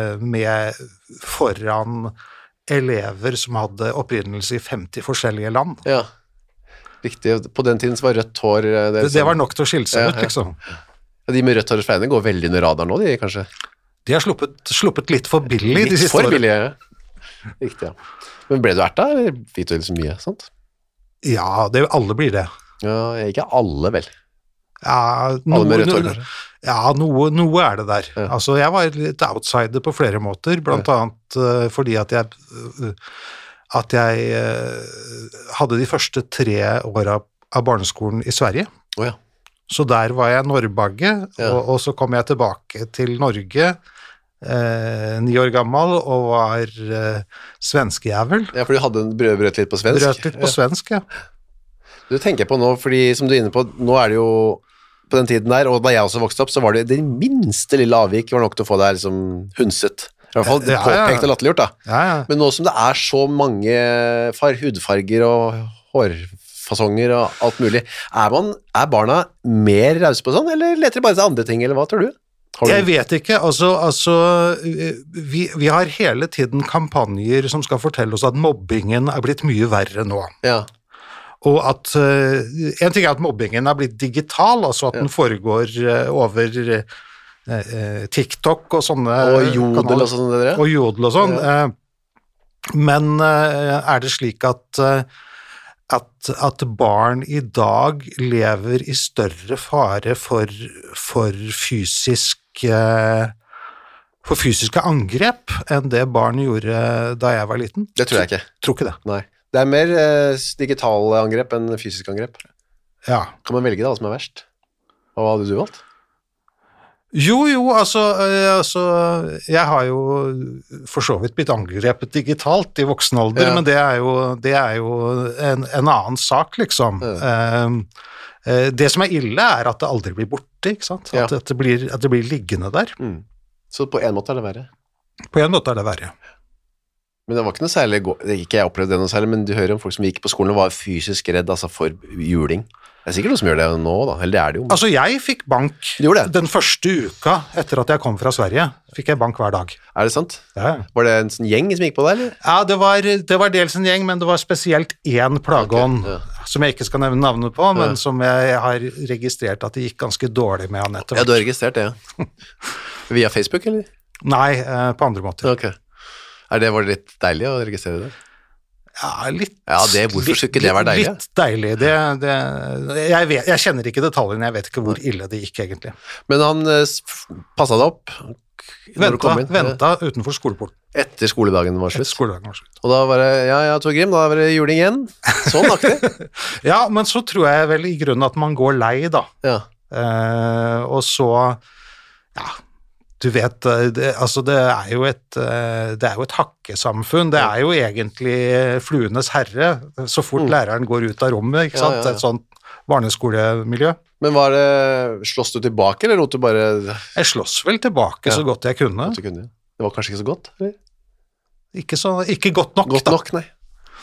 foran elever som hadde opprinnelse i 50 forskjellige land. Ja, riktig. På den tiden så var rødt hår... Det var nok til å skille seg ut, liksom. Ja, de med rødt hår og fregner går veldig under radar nå, de kanskje? De har sluppet litt for billig de siste årene. Litt for billig, ja. Riktig, ja. Men ble du erta, eller fikk du liksom mye, sant? Ja, alle blir det. Ja, ikke alle, vel. Ja, alle med rødt hår, kanskje? Ja, noe er det der. Ja. Altså, jeg var litt outsider på flere måter, blant annet fordi at jeg hadde de første 3 årene av barneskolen i Sverige. Ja. Så der var jeg norrbagge, og så kom jeg tilbake til Norge 9 år gammel og var svenskejævel. Ja, for du hadde brøt litt på svensk. Brøt litt på svensk, ja. Du tenker på nå, fordi som du er inne på, nå er det jo på den tiden der, og da jeg også vokste opp, så var det minste lille avvik var nok til å få deg liksom hunset. I hvert fall påpekt og latterliggjort da. Ja. Men nå som det er så mange hudfarger og hårfasonger og alt mulig, er barna mer rause på sånn, eller leter de bare til andre ting, eller hva tror du? Jeg vet ikke, altså vi har hele tiden kampanjer som skal fortelle oss at mobbingen er blitt mye verre nå. Ja. Og at en ting er at mobbingen er blitt digital, altså at den foregår over TikTok og sånne og Jodel og sånn, dere? Og Jodel og sånn. Ja. Men er det slik at barn i dag lever i større fare for fysiske angrep enn det barn gjorde da jeg var liten? Det tror jeg ikke. Tror ikke det. Nei. Det er mer digitale angrep enn fysiske angrep. Ja. Kan man velge da, hva som er verst? Og hva hadde du valgt? Jo, altså, jeg har jo for så vidt blitt angrepet digitalt i voksen alder, men det er jo en annen sak, liksom. Det som er ille er at det aldri blir borte, ikke sant? At det blir liggende der. Så på en måte er det verre? På en måte er det verre. Men det var ikke noe særlig, ikke jeg opplevde det noe særlig, men du hører om folk som gikk på skolen og var fysisk redd altså for juling. Det sikkert noe som gjør det nå da, eller det det jo. Altså, jeg fikk bank den første uka etter at jeg kom fra Sverige, fikk jeg bank hver dag. Det sant? Ja. Var det en sånn gjeng som gikk på deg, eller? Ja, det var dels en gjeng, men det var spesielt én plageånd, som jeg ikke skal nevne navnet på, men som jeg har registrert at det gikk ganske dårlig med han etter hvert. Ja, du har registrert det, ja. Via Facebook, eller? Nei, på andre måter. Ok. Var det litt deilig å registrere det? Ja, litt. Ja, hvorfor skulle ikke det være deilig? Litt deilig. Jeg kjenner ikke detaljene, jeg vet ikke hvor ille det gikk egentlig. Men han passet deg opp når du kom inn? Venta utenfor skoleporten. Etter skoledagen var slutt? Etter skoledagen var slutt. Og da var det, ja, Torgrim, da var det juling igjen. Sånn aktig. Ja, men så tror jeg vel i grunnen at man går lei da. Ja. Og så, ja, du vet, det er jo et hakkesamfunn, det er jo egentlig fluenes herre, så fort læreren går ut av rommet, ikke sant? Et sånt barneskolemiljø. Men slåss du tilbake, eller lot du bare... Jeg slåss vel tilbake så godt jeg kunne. Det var kanskje ikke så godt, eller? Ikke godt nok, godt nok, nei.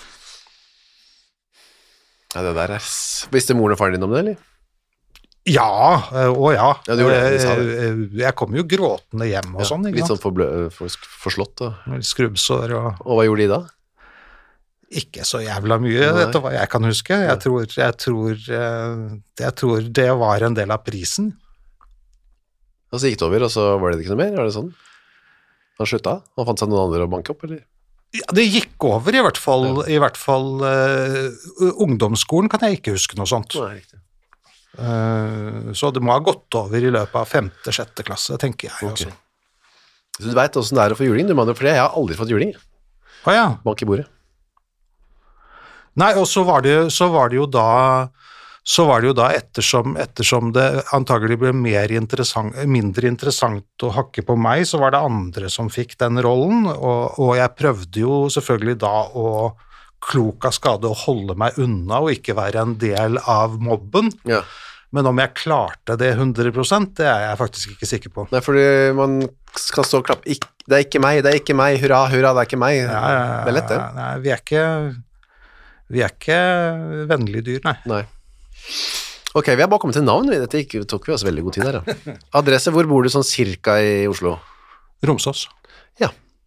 Ja, det der visste moren og faren din om det, eller? Ja, ja. Jeg kom jo gråtende hjem og sånn, ikke sant? Litt sånn forslått. Skrubbsår og hva gjorde de da? Ikke så jævla mye, dette hva jeg kan huske. Jeg tror det var en del av prisen. Og så gikk det over, og så var det ikke noe mer, er det sånn? Han slutta? Han fant seg noen andre å banke opp, eller? Ja, det gikk over i hvert fall ungdomsskolen kan jeg ikke huske noe sånt. Nei, riktig. Så det må ha gått over i løpet av 5.-6. klasse, tenker jeg også. Så du vet hvordan det er å få juling, du mann, for jeg har aldri fått juling. Ja. Bank i bordet. Nei, og så var det jo da ettersom det antagelig ble mindre interessant å hakke på meg, så var det andre som fikk den rollen, og jeg prøvde jo selvfølgelig da å klok av skade å holde meg unna og ikke være en del av mobben. Ja. Men om jeg klarte det 100%, det er jeg faktisk ikke sikker på. Nei, fordi man skal stå og klappe, det er ikke meg, hurra, hurra, det er ikke meg. Det er lett, det. Nei, vi er ikke vennlige dyr, nei. Ok, vi har bare kommet til navn, dette tok vi også veldig god tid her. Ja. Adresse, hvor bor du sånn cirka i Oslo? Romsås. Ja.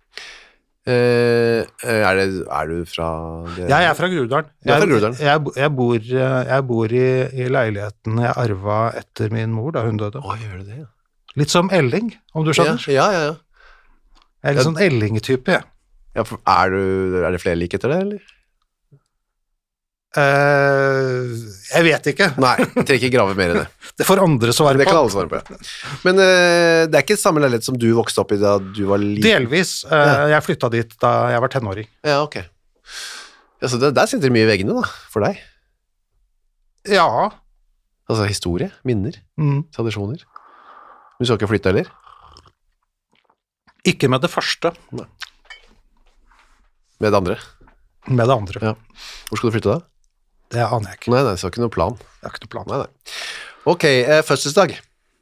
Er du fra Jeg er fra Groruddalen. Jeg bor i leiligheten jeg arvet etter min mor da hun døde. Gjør du det? Ja. Litt som Elling, om du skjønner. Ja. Jeg er litt sånn Elling-type, jeg. Ja, er det flere like etter det, eller? Jeg vet ikke. Nei, jeg trenger ikke grave mer i det. Det får andre svare på. Det kan alle svare på. Men det er ikke samme leilighet som du vokste opp i da du var liten? Delvis. Jeg flyttet dit da jeg var tenåring. Ja, ok. Ja, så der sitter det mye i veggene da, for deg? Ja. Altså historie, minner, tradisjoner. Du skal ikke flytte heller? Ikke med det første. Nei. Med det andre? Med det andre. Ja. Hvor skal du flytte da? Det aner jeg ikke. Nei, så ikke noe plan. Det er ikke noe plan. Nei. Ok, fødselsdag?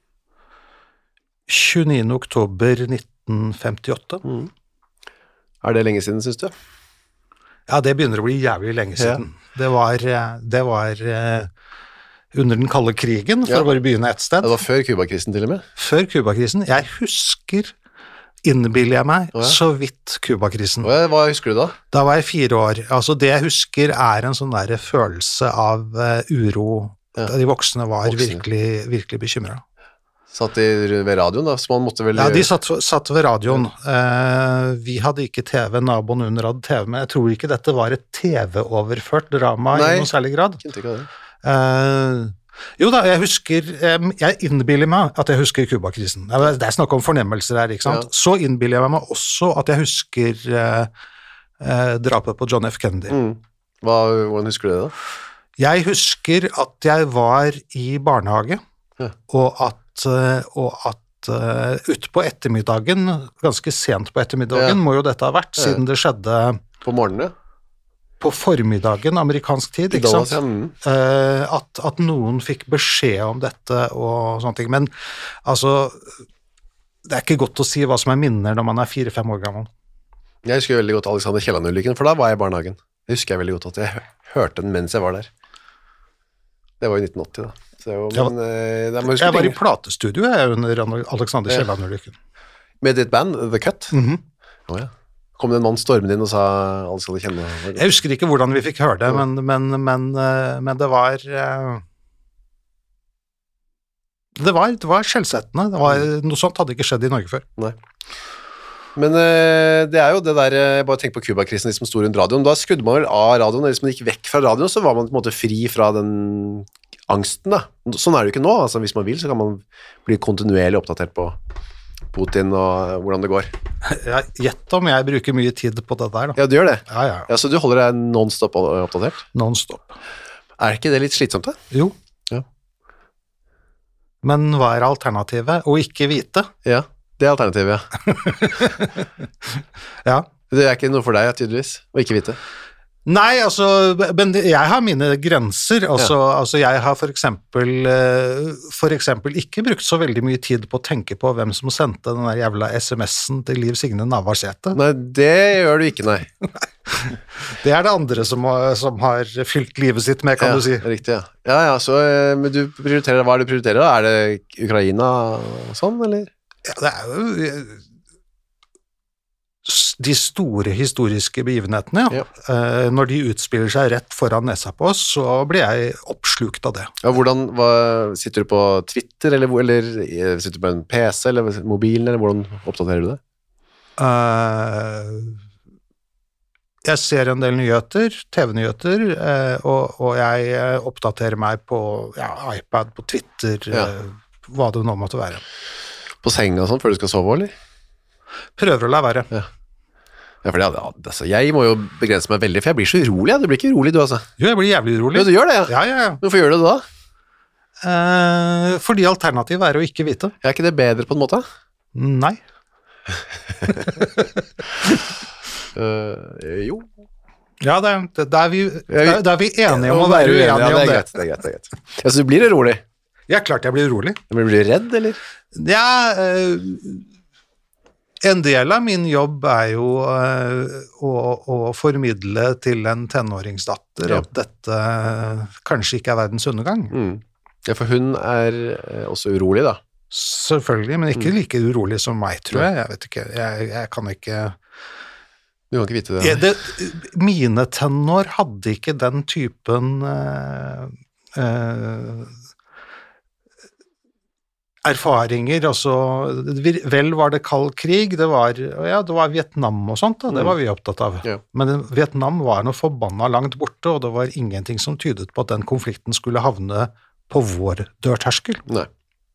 29. oktober 1958. Er det lenge siden, synes du? Ja, det begynner å bli jævlig lenge siden. Ja. Det var under den kalde krigen, for å bare begynne et sted. Det var før Kubakrisen til og med? Før Kubakrisen. Jeg husker, innbiller jeg meg, så vidt Kubakrisen. Hva husker du da? Da var jeg 4 år. Altså det jeg husker er en sånn der følelse av uro. De voksne var virkelig, virkelig bekymret. Satt de ved radioen da? Så man måtte vel... Ja, de satt ved radioen. Vi hadde ikke TV, naboen under hadde TV, men jeg tror ikke dette var et TV-overført drama i noen særlig grad. Nei, ikke det. Jo da, jeg innbiller meg at jeg husker Kubakrisen. Det er snakk om fornemmelser her, ikke sant? Ja. Så innbiller jeg meg også at jeg husker drapet på John F. Kennedy. Hvordan husker du det da? Jeg husker at jeg var i barnehage, og at ut på ettermiddagen, ganske sent på ettermiddagen, må jo dette ha vært, siden det skjedde... På morgenen? På formiddagen, amerikansk tid, ikke sant? At noen fikk beskjed om dette og sånne ting, men altså, det er ikke godt å si hva som er minner når man er 4-5 år gammel. Jeg husker veldig godt Alexander Kielland-ulykken, for da var jeg i barnehagen. Det husker jeg veldig godt at jeg hørte den mens jeg var der. Det var i 1980 da. Så det var, men, jeg var i platestudio under Alexander Kielland-ulykken. Med ditt band, The Cut? Ja. Kom det en mann stormen inn og sa Alexander Kielland? Jeg husker ikke hvordan vi fikk høre det, men det var skjellsettende. Noe sånt hadde ikke skjedd i Norge før. Nei. Men det jo det der, jeg bare tenker på Cuba-krisen som sto rundt radioen, da skrudde man vel av radioen, eller hvis man gikk vekk fra radioen, så var man på en måte fri fra den angsten da. Sånn det jo ikke nå, altså hvis man vil, så kan man bli kontinuerlig oppdatert på Putin og hvordan det går. Gjett om jeg bruker mye tid på det der da. Ja, du gjør det? Ja. Så du holder deg non-stop oppdatert? Non-stop. Ikke det litt slitsomt da? Jo. Ja. Men hva alternativet? Å ikke vite? Ja. Det alternativet, ja. Ja. Det ikke noe for deg, tydeligvis, å ikke vite. Nei, altså, men jeg har mine grenser. Altså jeg har for eksempel ikke brukt så veldig mye tid på å tenke på hvem som sendte den der jævla SMS-en til Liv Signe Navarsete. Nei, det gjør du ikke, nei. Det det andre som har fylt livet sitt med, kan du si. Riktig, ja. Ja, så men du prioriterer, hva det du prioriterer? Det Ukraina og sånn, eller? Ja, det jo de store historiske begivenhetene, ja. Når de utspiller seg rett foran nesa på oss, så blir jeg oppslukt av det. Ja, sitter du på Twitter, eller sitter du på en PC, eller mobilen, eller hvordan oppdaterer du det? Jeg ser en del nyheter, TV-nyheter, og jeg oppdaterer meg på iPad, på Twitter, hva det nå måtte være. På senga og sånn, før du skal sove, eller? Prøver å la være. Ja, for jeg må jo begrense meg veldig, for jeg blir så urolig. Du blir ikke urolig, du, altså? Jo, jeg blir jævlig urolig. Ja, du gjør det, ja? Ja. Hvorfor gjør du det da? Fordi alternativet å ikke vite. Er ikke det bedre på en måte? Nei. Jo. Ja, da er vi enige om å være uenige om det. Det er greit. Ja, så du blir urolig? Ja, klart jeg blir urolig. Men blir du redd, eller? Ja, en del av min jobb jo å formidle til en tenåringsdatter at dette kanskje ikke verdens undergang. Ja, for hun også urolig, da. Selvfølgelig, men ikke like urolig som meg, tror jeg. Jeg vet ikke, jeg kan ikke... Du kan ikke vite det. Mine tenår hadde ikke den typen... erfaringer, altså, vel var det kald krig, det var Vietnam og sånt, da, det var vi opptatt av. Ja. Men Vietnam var noe forbanna langt borte, og det var ingenting som tydet på at den konflikten skulle havne på vår dørterskel. Nei,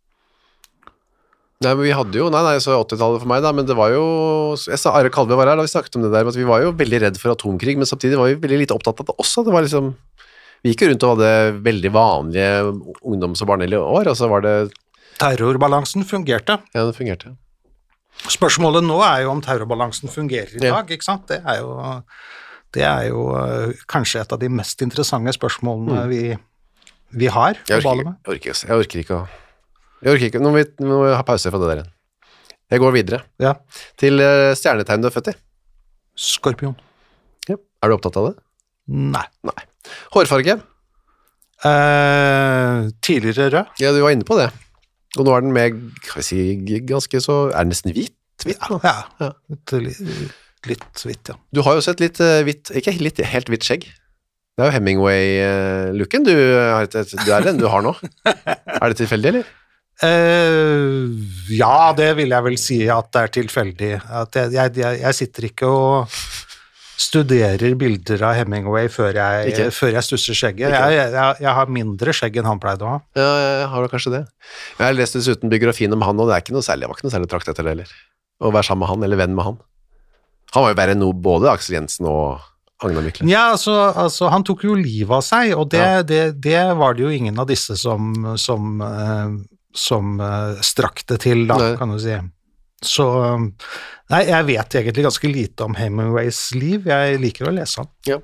men vi hadde jo, så 80-tallet for meg da, men det var jo, jeg sa Are Kalve var her da vi snakket om det der, at vi var jo veldig redd for atomkrig, men samtidig var vi veldig lite opptatt av det også, det var liksom, vi gikk jo rundt og hadde veldig vanlige ungdoms- og barnelige år, og så var det terrorbalansen fungerte. Ja, det fungerte. Spørsmålet nå jo om terrorbalansen fungerer i dag, ikke sant? Det jo kanskje et av de mest interessante spørsmålene vi har. Jeg orker ikke. Nå må vi ha pause fra det der. Jeg går videre. Ja. Til stjernetegn du født i. Skorpion. Ja. Du opptatt av det? Nei. Hårfarge? Tidligere rød. Ja, du var inne på det. Og nå den med, ganske så, den nesten hvit? Ja. Litt hvitt, ja. Du har jo sett litt hvitt, ikke helt hvitt skjegg. Det jo Hemingway-looken du den du har nå. Det tilfeldig, eller? Ja, det vil jeg vel si at det tilfeldig. At jeg sitter ikke og studerer bilder av Hemingway før jeg stusser skjegget. Jeg har mindre skjegg enn han pleide å ha. Ja, jeg har kanskje det. Jeg har lest dessuten biografien om han, og det var ikke noe særlig trakt etter det heller. Å være sammen med han, eller venn med han. Han var jo verre enn noe, både Aksel Jensen og Agnar Mykle. Ja, altså han tok jo livet av seg, og det var det jo ingen av disse som strakk det til, da, kan du si. Så nei, jeg vet egentlig ganske lite om Hemingways liv. Jeg liker å lese han. Ja.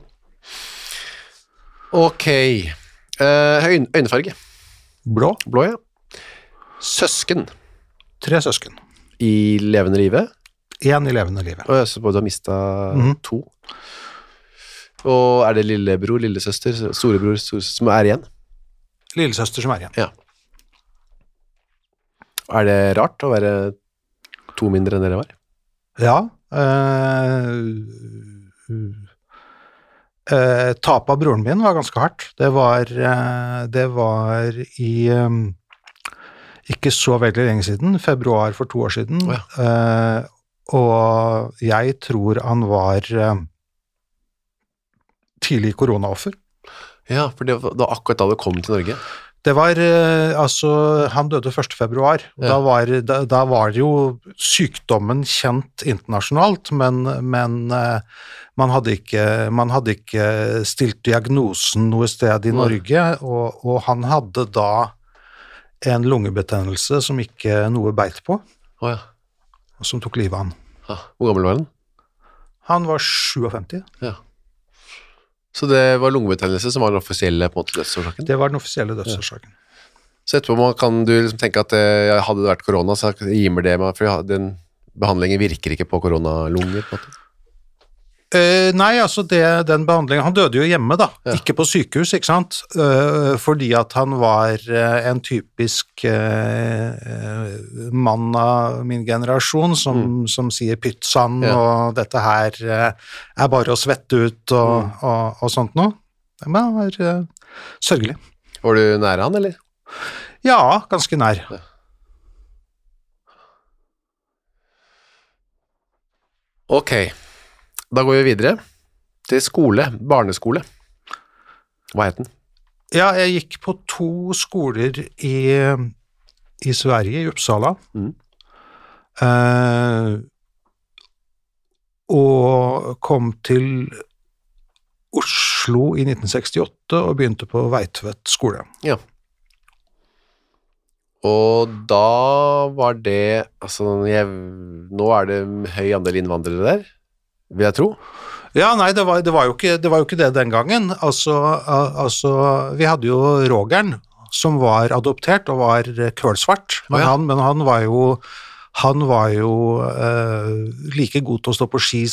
Ok. Øynefarge? Blå, ja. Søsken? 3 søsken. I levende live? 1 i levende livet. Og jeg så du har mistet 2. Og det lillebror, lillesøster, storebror, som igjen? Lillesøster som igjen. Ja. Det rart å være 2 mindre enn dere var? Ja. Tap av broren min var ganske hardt. Det var i ikke så veldig lenge siden, februar for 2 år siden, og jeg tror han var tidlig koronaoffer. Ja, for det var akkurat da du kom til Norge. Det var, han døde 1. februar. Da var jo sykdommen kjent internasjonalt, men man hadde ikke stilt diagnosen noe sted i Norge, og han hadde da en lungebetennelse som ikke noe beit på, som tok livet av han. Hvor gammel var han? Han var 57. Ja. Så det var lungebetennelse som var den offisielle på en måte dødsårsaken? Det var den offisielle dødsårsaken. Så etterpå kan du liksom tenke at hadde det vært korona, så gimer det meg, for den behandlingen virker ikke på koronalunger på en måte? Nei, altså den behandlingen, han døde jo hjemme da, ikke på sykehus, ikke sant? Fordi at han var en typisk mann av min generasjon som sier pytsan, og dette her bare å svette ut og sånt noe. Men han var sørgelig. Var du nære han, eller? Ja, ganske nær. Ok. Da går vi videre til skole, barneskole. Hva het den? Ja, jeg gikk på 2 skoler i Sverige, i Uppsala. Og kom til Oslo i 1968 og begynte på Veitvet skole. Ja. Og da var det, altså nå det høy andel innvandrere der, vil jeg tro. Ja, nei, det var jo ikke det den gangen. Altså, vi hadde jo Rogern, som var adoptert og var kølsvart, men han var jo like god til å stå på ski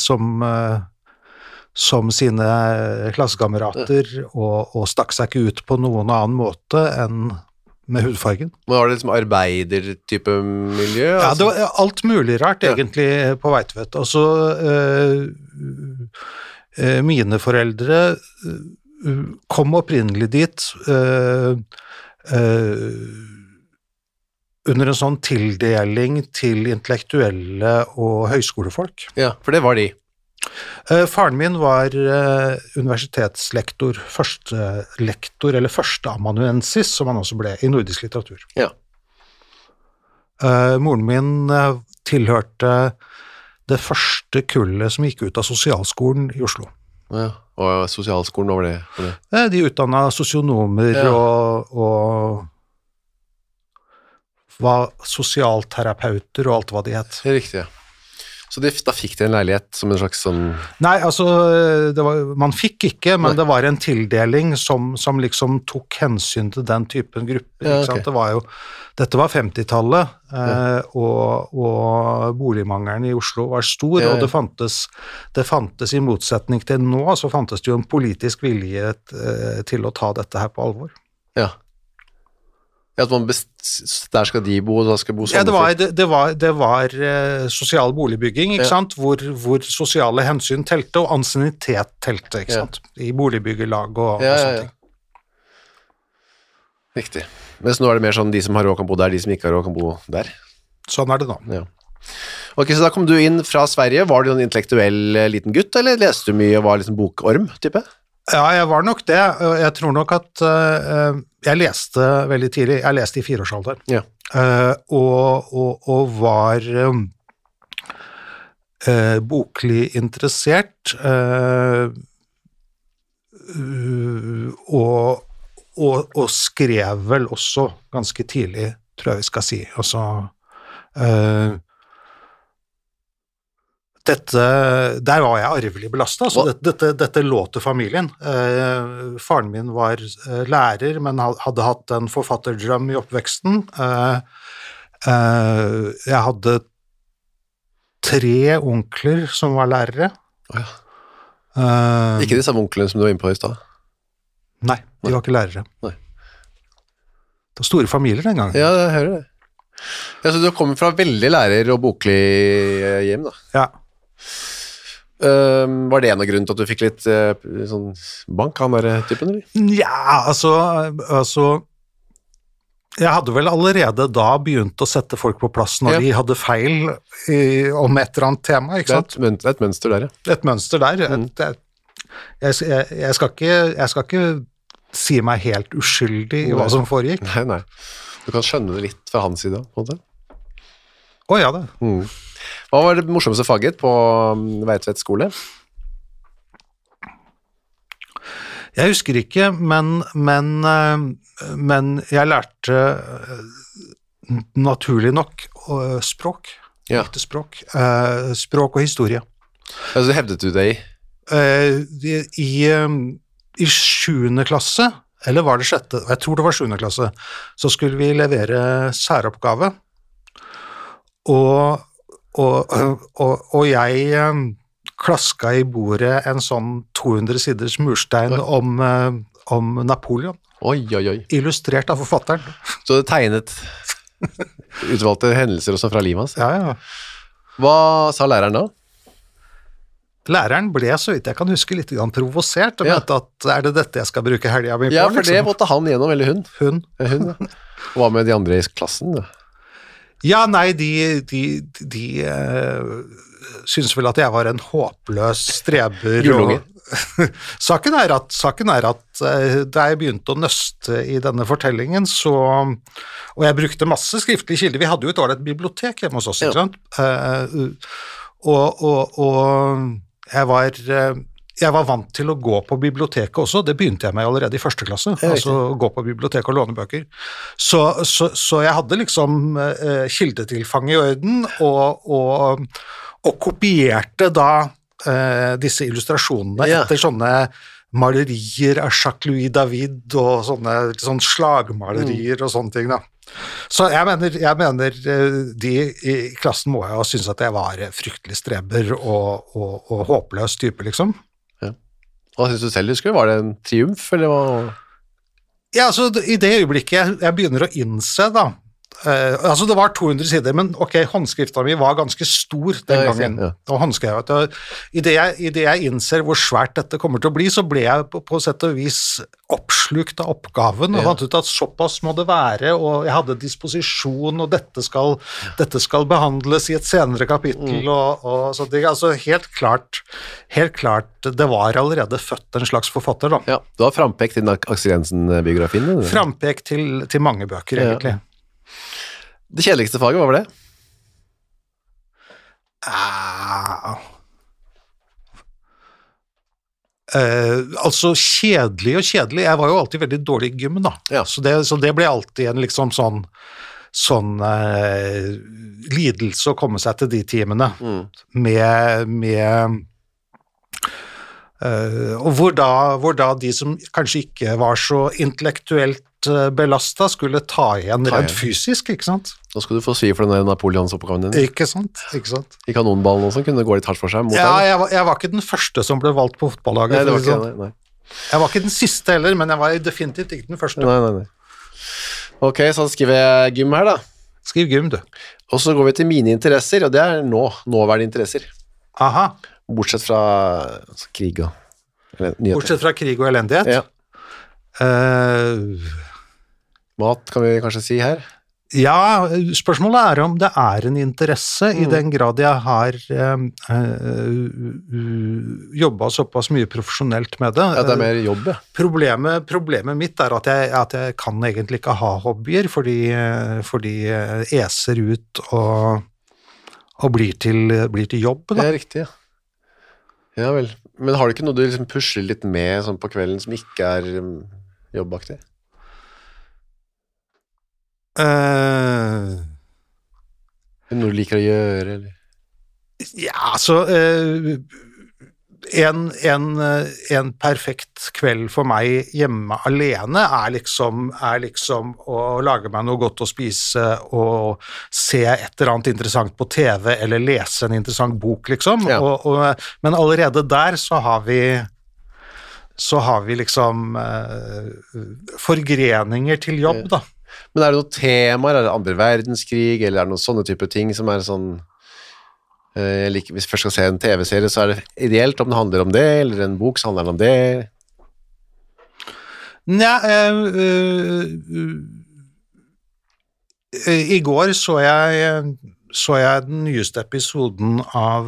som sine klassekamerater, og stakk seg ikke ut på noen annen måte enn med hudfargen. Men var det liksom arbeider-type miljø? Altså? Ja, det var alt mulig rart egentlig på Veitvet. Altså, mine foreldre kom opprinnelig dit under en sånn tildeling til intellektuelle og høyskolefolk. Ja, for det var de. Faren min var universitetslektor, førstelektor, eller førsteamanuensis, som han også ble, i nordisk litteratur. Ja. Moren min tilhørte det første kullet som gikk ut av sosialskolen i Oslo. Ja, og sosialskolen over det? De utdannet sosionomer og var sosialterapeuter og alt hva de het. Riktig, ja. Så da fikk de en leilighet som en slags sånn... Nei, altså, man fikk ikke, men det var en tildeling som liksom tok hensyn til den typen grupper, ikke sant? Dette var 50-tallet, og boligmangelen i Oslo var stor, og det fantes i motsetning til nå, så fantes det jo en politisk vilje til å ta dette her på alvor. Ja. At der skal de bo, og da skal bo sånn. Ja, det var sosial boligbygging, ikke sant? Hvor sosiale hensyn telte, og ansiennitet telte, ikke sant? I boligbyggelag og sånne ting. Riktig. Mens nå det mer sånn, de som har råd kan bo der, de som ikke har råd kan bo der. Sånn det nå. Ja. Ok, så da kom du inn fra Sverige. Var du en intellektuell liten gutt, eller leste du mye og var liksom bokorm, type? Ja, jeg var nok det. Jeg tror nok at jeg leste veldig tidlig. Jeg leste i 4-årsalderen. Ja. Og var boklig interessert, og skrev vel også ganske tidlig, tror jeg vi skal si. Altså, der var jeg arvelig belastet, altså dette lå til familien. Faren min var lærer, men hadde hatt en forfatterdrøm i oppveksten. Jeg hadde 3 onkler som var lærere. Ja. Ikke de samme onklene som du var inne på I sted? Nei, de var ikke lærere. Nei. Det var store familier den gangen. Ja, jeg hører det. Ja, så du kommer fra veldig lærer- og boklig hjem, da. Ja. Var det en av grunnen til at du fikk litt sånn bank av den der typen, eller? Ja, altså jeg hadde vel allerede da begynt å sette folk på plass når de hadde feil om et eller annet tema, ikke sant? Det er et mønster der, ja. Et mønster der. Jeg skal ikke si meg helt uskyldig I hva som foregikk. Nei. Du kan skjønne det litt fra hans side, på en måte. Ja det. Hva var det morsomste faget på Veitvet skole? Jeg husker ikke, men jeg lærte naturlig nok språk. Ja. Språk og historie. Altså, hevdet du det I 7. klasse, eller var det 6., jeg tror det var 7. klasse, så skulle vi levere særoppgave, og jeg klaska I bordet en sånn 200 siders murstein om Napoleon. Oi. Illustrert av forfatteren. Så du tegnet utvalgte hendelser også fra livet hans? Ja. Hva sa læreren da? Læreren ble, så vidt jeg kan huske, litt provosert, og mente at er det dette jeg skal bruke helgen min på? Ja, for det måtte han gjennom, eller hun? Hun, ja. Hva med de andre I klassen da? Ja, nei, de synes vel at jeg var en håpløs streber. Gullunge. Saken er at da jeg begynte å nøste I denne fortellingen, og jeg brukte masse skriftlige kilder, vi hadde jo et ålreit bibliotek hjemme hos oss, ikke sant? Og jeg var vant til å gå på biblioteket også, det begynte jeg med allerede I 1. klasse, altså gå på biblioteket og låne bøker. Så jeg hadde liksom kildetilfang I orden, og kopierte da disse illustrasjonene etter sånne malerier av Jacques-Louis David og sånne slagmalerier og sånne ting da. Så jeg mener de I klassen må jeg ha synes at jeg var fryktelig streber og håpløs type liksom. Hva synes du selv du skulle? Var det en triumf, eller hva? Ja, altså I det øyeblikket jeg begynner å innse da, altså det var 200 sider, men ok, håndskriften min var ganske stor den gangen, og håndskrevet, I det jeg innser hvor svært dette kommer til å bli, så ble jeg på sett og vis oppslukt av oppgaven, og fant ut at såpass må det være, og jeg hadde disposisjon, og dette skal behandles I et senere kapittel, og så det, altså helt klart, det var allerede født en slags forfatter da. Ja, du har frampekt til Aksel Jensen-biografien? Frampekt til mange bøker, egentlig. Det kjedeligste faget, hva var det? Altså kjedelig og kjedelig, jeg var jo alltid veldig dårlig I gym da, så det ble alltid en liksom sånn lidelse å komme seg til de timene med og hvor da de som kanskje ikke var så intellektuelt belastet skulle ta igjen rent fysisk, ikke sant? Da skal du få svi for denne Napoleonsoppgaven din. Ikke sant? I kanonballen også kunne gå litt hardt for seg. Jeg var ikke den første som ble valgt på fotballaget. Nei, det var ikke det, nei. Jeg var ikke den siste heller, men jeg var definitivt ikke den første. Nei. Ok, så skriver jeg gym her da. Skriv gym, du. Og så går vi til mine interesser, og det nåværende interesser. Aha. Bortsett fra krig og nyheter. Bortsett fra krig og elendighet? Ja. Mat kan vi kanskje si her? Ja, spørsmålet om det en interesse I den grad jeg har jobbet såpass mye profesjonelt med det. Ja, det mer jobb, ja. Problemet mitt at jeg kan egentlig ikke ha hobbyer, fordi jeg eser ut og blir til jobb. Da. Det riktig, ja. Ja vel. Men har du ikke noe du liksom pusler litt med sånn på kvelden som ikke jobbaktig? Noe du liker å gjøre, eller? Ja, altså En perfekt kveld for meg hjemme alene liksom å lage meg noe godt å spise og se et eller annet interessant på TV eller lese en interessant bok, liksom. Ja. Men allerede der så har vi liksom forgreninger til jobb, da. Men er det noen temaer, er det andre verdenskrig, eller er det noen sånne type ting som er sånn, hvis jeg først skal se en TV-serie, så er det ideelt om det handler om det, eller en bok som handler om det? Nei, i går så jeg den nyeste episoden av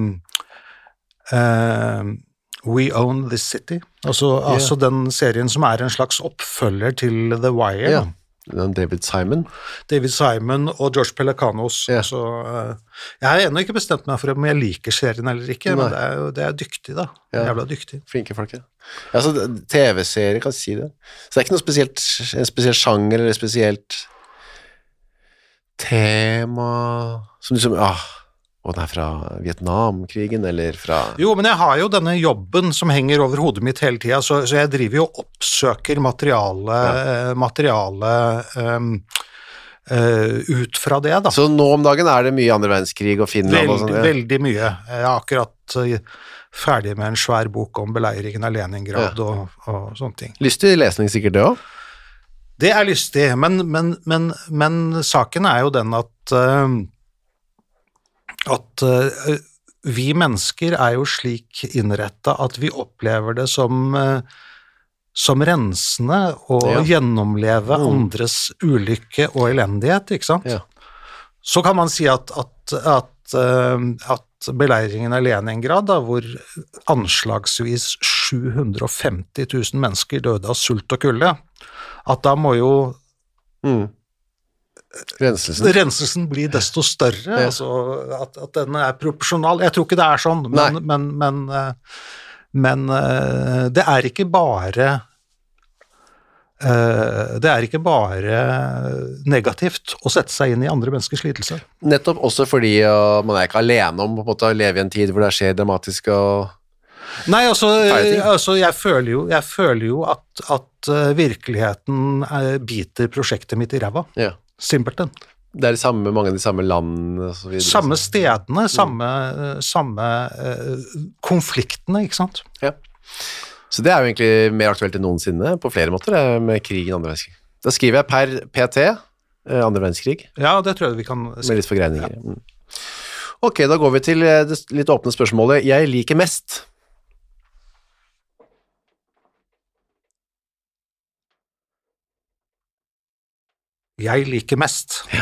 We Own This City, altså den serien som er en slags oppfølger til The Wire. Ja. David Simon og George Pelecanos. Ja. Så, jeg har ennå ikke bestemt meg for om jeg liker serien eller ikke, men det er dyktig da. Ja. Jævla dyktig. Flinke folk, ja. Ja, så TV-serie, kan jeg si det. Så det er ikke noe spesielt, en spesiell sjanger, eller et spesielt tema, som liksom, og den er fra Vietnamkrigen, eller fra... Jo, men jeg har jo denne jobben som henger over hodet mitt hele tiden, så jeg driver jo og oppsøker materiale ut fra det, da. Så nå om dagen er det mye andre verdenskrig og Finland og sånn? Veldig mye. Jeg er akkurat ferdig med en svær bok om beleiringen av Leningrad og sånne ting. Lystig lesning sikkert det også? Det er lystig, men saken er jo den at vi mennesker er jo slik innrettet at vi opplever det som rensende å gjennomleve andres ulykke og elendighet, ikke sant? Ja. Så kan man si at beleiringen av Leningrad, da, hvor anslagsvis 750 000 mennesker døde av sult og kulde, at da må jo renselsen blir desto større, altså at den er proporsjonal. Jeg tror ikke det er sånn, men det er ikke bare negativt å sette seg inn i andre menneskers lidelser. Nettopp også fordi man er ikke alene om på en måte å leve i en tid hvor det skjer dramatiske og Nei, altså jeg føler jo at virkeligheten biter prosjektet mitt i ræva. Ja. Simpelthen. Det er mange av de samme landene og så videre. Samme stedene, samme konfliktene, ikke sant? Ja. Så det er jo egentlig mer aktuelt enn noensinne på flere måter med krigen andre verdenskrig. Da skriver jeg per PT andre verdenskrig. Ja, det tror jeg vi kan si. Med litt forgreininger. Ja. Ok, da går vi til det litt åpne spørsmålet. Jeg liker mest. Jeg liker mest. Ja.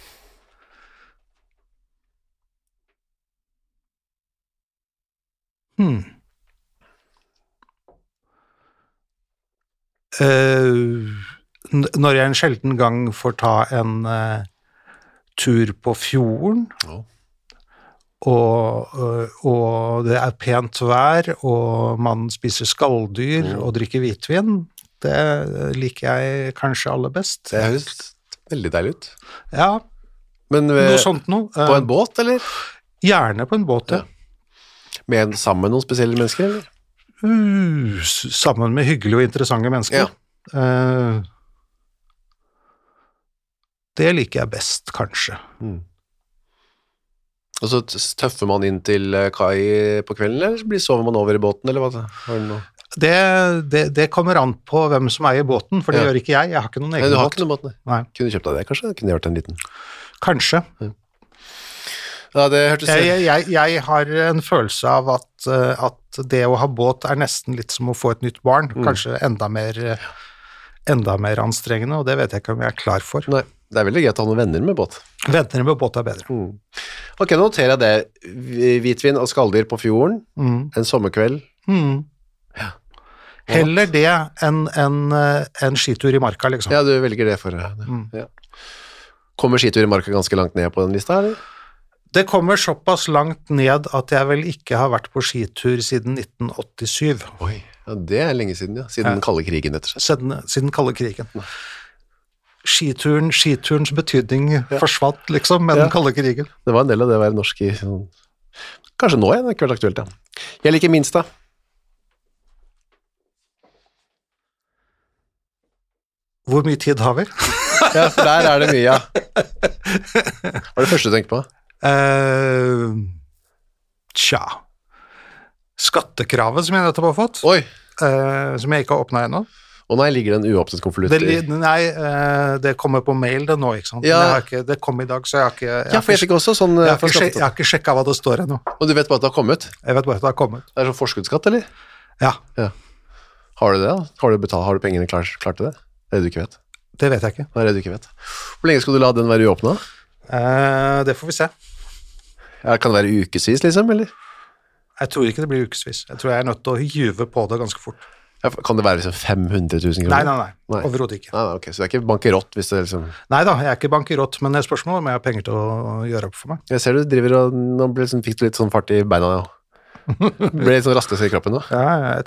Når jeg en sjelden gang får ta en tur på fjorden, og det er pent vær, og man spiser skalldyr og drikker hvitvin, det liker jeg kanskje aller best. Det høres veldig deilig ut. Ja, men noe sånt noe. På en båt, eller? Gjerne på en båt, ja. Sammen med noen spesielle mennesker, eller? Sammen med hyggelige og interessante mennesker. Ja. Det liker jeg best, kanskje. Og så tøffer man inn til kai på kvelden, eller sover man over i båten, eller hva? Har du noe? Det kommer an på hvem som eier båten, for det gjør ikke jeg. Jeg har ikke noen egen båt. Du har ikke noen båt, nei. Kunne du kjøpt deg det, kanskje? Kunne jeg gjort en liten? Kanskje. Ja, det hørtes... Jeg har en følelse av at det å ha båt er nesten litt som å få et nytt barn, kanskje enda mer anstrengende, og det vet jeg ikke om jeg er klar for. Nei, det er veldig greit å ha noen venner med båt. Venner med båt er bedre. Ok, nå noterer jeg det. Hvitvin og skalldyr på fjorden, en sommerkveld. Ja. Heller det enn skitur i marka, liksom. Ja, du velger det for det. Ja. Kommer skitur i marka ganske langt ned på den lista, eller? Det kommer såpass langt ned at jeg vel ikke har vært på skitur siden 1987. Oi, ja, det er lenge siden, ja. Siden den kalde krigen, etter seg. Siden kalde krigen. Skiturens betydning forsvant, liksom, med den kalde krigen. Det var en del av det å være norsk i... Kanskje nå igjen, det har ikke vært aktuelt, ja. Jeg liker minst da. Hvor mye tid har vi? Ja, for der det mye, ja. Hva det første du tenker på? Tja. Skattekravet som jeg nettopp har fått, Oi! som jeg ikke har åpnet ennå. Og nei, ligger det en uåpnet konvolutt i? Det kommer på mail det nå, ikke sant? Ja. Det kom i dag, så jeg har ikke... Ja, for jeg fikk også sånn... Jeg har ikke sjekket hva det står ennå. Og du vet bare at det har kommet? Jeg vet bare at det har kommet. Det sånn forskuddsskatt, eller? Ja. Har du det da? Har du pengene klart til det? Det du ikke vet. Det vet jeg ikke. Det det du ikke vet. Hvor lenge skal du la den være uåpnet? Det får vi se. Ja, kan det være ukesvis, liksom, eller? Jeg tror ikke det blir ukesvis. Jeg tror jeg nødt til å hyve på det ganske fort. Ja, kan det være liksom 500 000 kroner? Nei. Overhodet ikke. Nei, ok, så det ikke bankerott hvis det liksom... Neida, jeg ikke bankerott, men det er spørsmål om jeg har penger til å gjøre opp for meg. Jeg ser du driver og... Nå fikk du litt sånn fart i beina, ja. Ble litt sånn rastløs i kroppen nå. Ja, jeg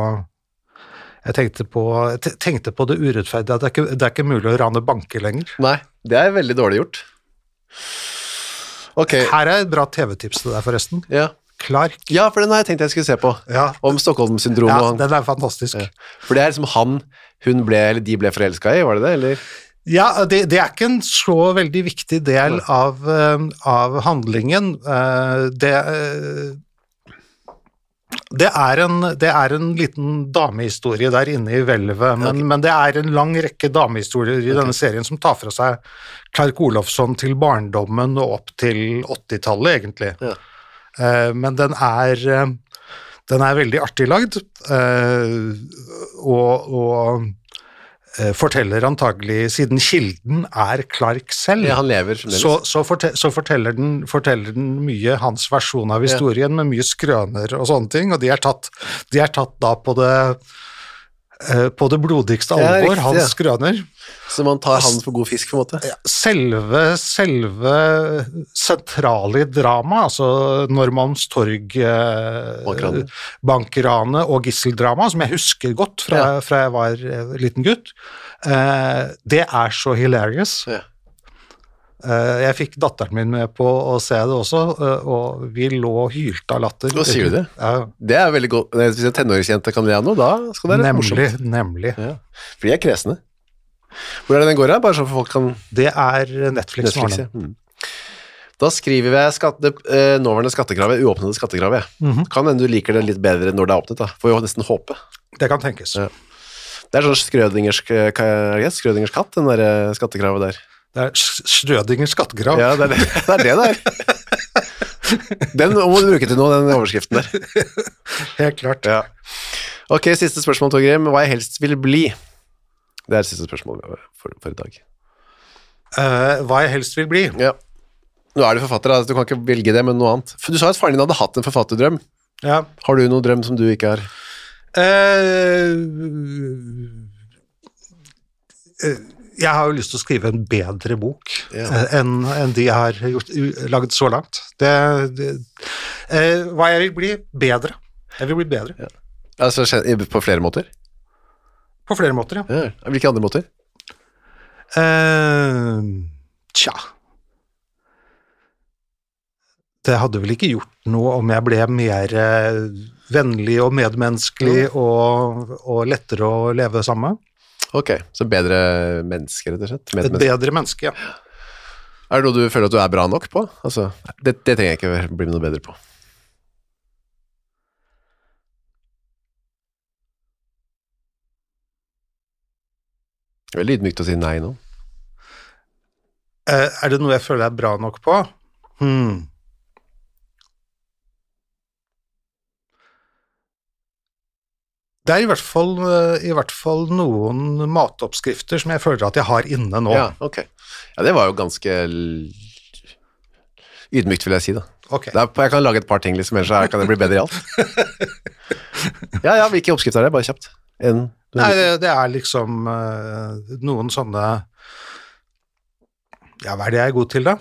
tenkte på det urettferdige, at det er ikke mulig å rane banker lenger. Nei, det veldig dårlig gjort. Ok. Her et bra TV-tips til deg forresten. Ja. Clark. Ja, for den har jeg tenkt jeg skulle se på. Ja. Om Stockholm-syndrom. Ja, den fantastisk. Ja. For det liksom de ble forelsket i, var det det, eller? Ja, det ikke en så veldig viktig del av handlingen. Det en liten damehistorie der inne i hvelvet, men det en lang rekke damehistorier i denne serien som tar fra seg Clark Olofsson til barndommen og opp til 80-tallet, egentlig. Ja. Men den veldig artig lagd, og forteller antagelig, siden kilden Clark selv, ja, han lever så forteller den mye hans versjon av historien, med mye skrøner og sånne ting, og de tatt da på det blodigste alvor, riktig, hans skrøner. Så man tar han for god fisk, på en måte? Selve sentrale drama, altså Norrmalms torg, bankrane og gisseldrama, som jeg husker godt fra jeg var liten gutt, det så hilarious. Ja. Jeg fikk datteren min med på å se det også, og vi lå og hylte av latter. Hva sier du det? Ja. Det veldig godt. Hvis en tenåringsjente kan le av noe, da skal det være morsomt. Nemlig. Ja. For de kresne. Hvor det den går her? Bare så for folk kan... Det Netflix ja. Da skriver vi nåværende skattekravet, uåpnede skattekravet. Kan hende du liker det litt bedre når det åpnet, da. Får jo nesten håpe. Det kan tenkes. Ja. Det sånn Schrödingers katt, den der skattekravet der. Det Schrödingers skattekrav. Ja, det det. Den må du bruke til noe, den overskriften der. Helt klart. Ja. Ok, siste spørsmål, Torgrim. Hva jeg helst vil bli? Det siste spørsmål for i dag. Hva jeg helst vil bli? Ja. Nå du forfatter, du kan ikke velge det, men noe annet. For du sa at faren din hadde hatt en forfatterdrøm. Ja. Har du noen drøm som du ikke har? Jeg har jo lyst til å skrive en bedre bok enn de jeg har laget så langt. Hva jeg vil bli? Bedre. Jeg vil bli bedre. Ja. Altså på flere måter? På flere måter, ja. Hvilke andre måter? Tja. Det hadde vel ikke gjort noe om jeg ble mer vennlig og medmenneskelig og lettere å leve sammen. Ok, så bedre mennesker, rett og slett? Et bedre menneske, ja. Det noe du føler at du bra nok på? Altså, det trenger jeg ikke bli noe bedre på. Det veldig ydmykt å si nei nå. Det noe jeg føler bra nok på? Det i hvert fall noen matoppskrifter som jeg føler at jeg har inne nå. Ja, ok. Ja, det var jo ganske ydmykt, vil jeg si da. Okay. Jeg kan lage et par ting, liksom, ellers kan det bli bedre i alt. Ja, hvilke oppskrifter det? Bare kjapt. Nei, det liksom noen sånne... Ja, hva det jeg god til da?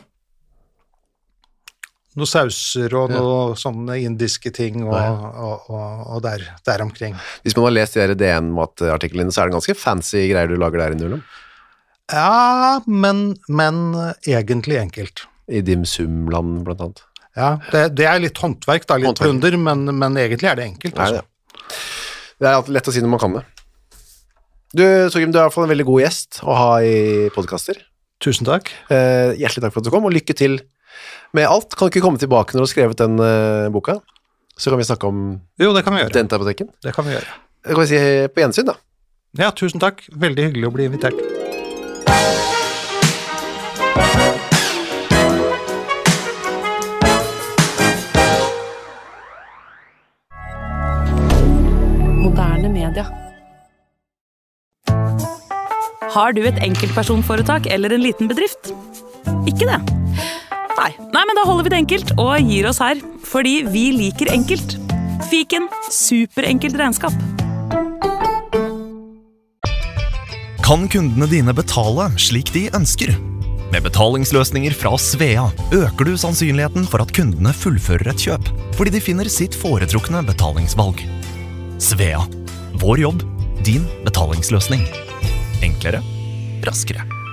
Noen sauser og noen sånne indiske ting og der omkring. Hvis man har lest de DN-matartiklene, så det ganske fancy greier du lager der innimellom. Ja, men egentlig enkelt. I Dim Sum-land, blant annet. Ja, det litt håndverk, da, litt plunder, men egentlig det enkelt. Altså. Det alltid lett å si når man kan det. Du, Torgrim, du er i hvert fall en veldig god gjest å ha i podcaster. Tusen takk. Hjertelig takk for at du kom, og lykke til med alt. Kan du ikke komme tilbake når du har skrevet den boka? Så kan vi snakke om det kan vi gjøre. Dentapoteken. Det kan vi gjøre. Det kan vi si på gjensyn, da. Ja, tusen takk. Veldig hyggelig å bli invitert. Moderne media. Har du et enkeltpersonforetak eller en liten bedrift? Ikke det? Nei, men da holder vi det enkelt og gir oss her, fordi vi liker enkelt. Fiken, superenkelt regnskap. Kan kundene dine betale slik de ønsker? Med betalingsløsninger fra Svea øker du sannsynligheten for at kundene fullfører et kjøp, fordi de finner sitt foretrukne betalingsvalg. Svea. Vår jobb, din betalingsløsning. Enklere, raskere.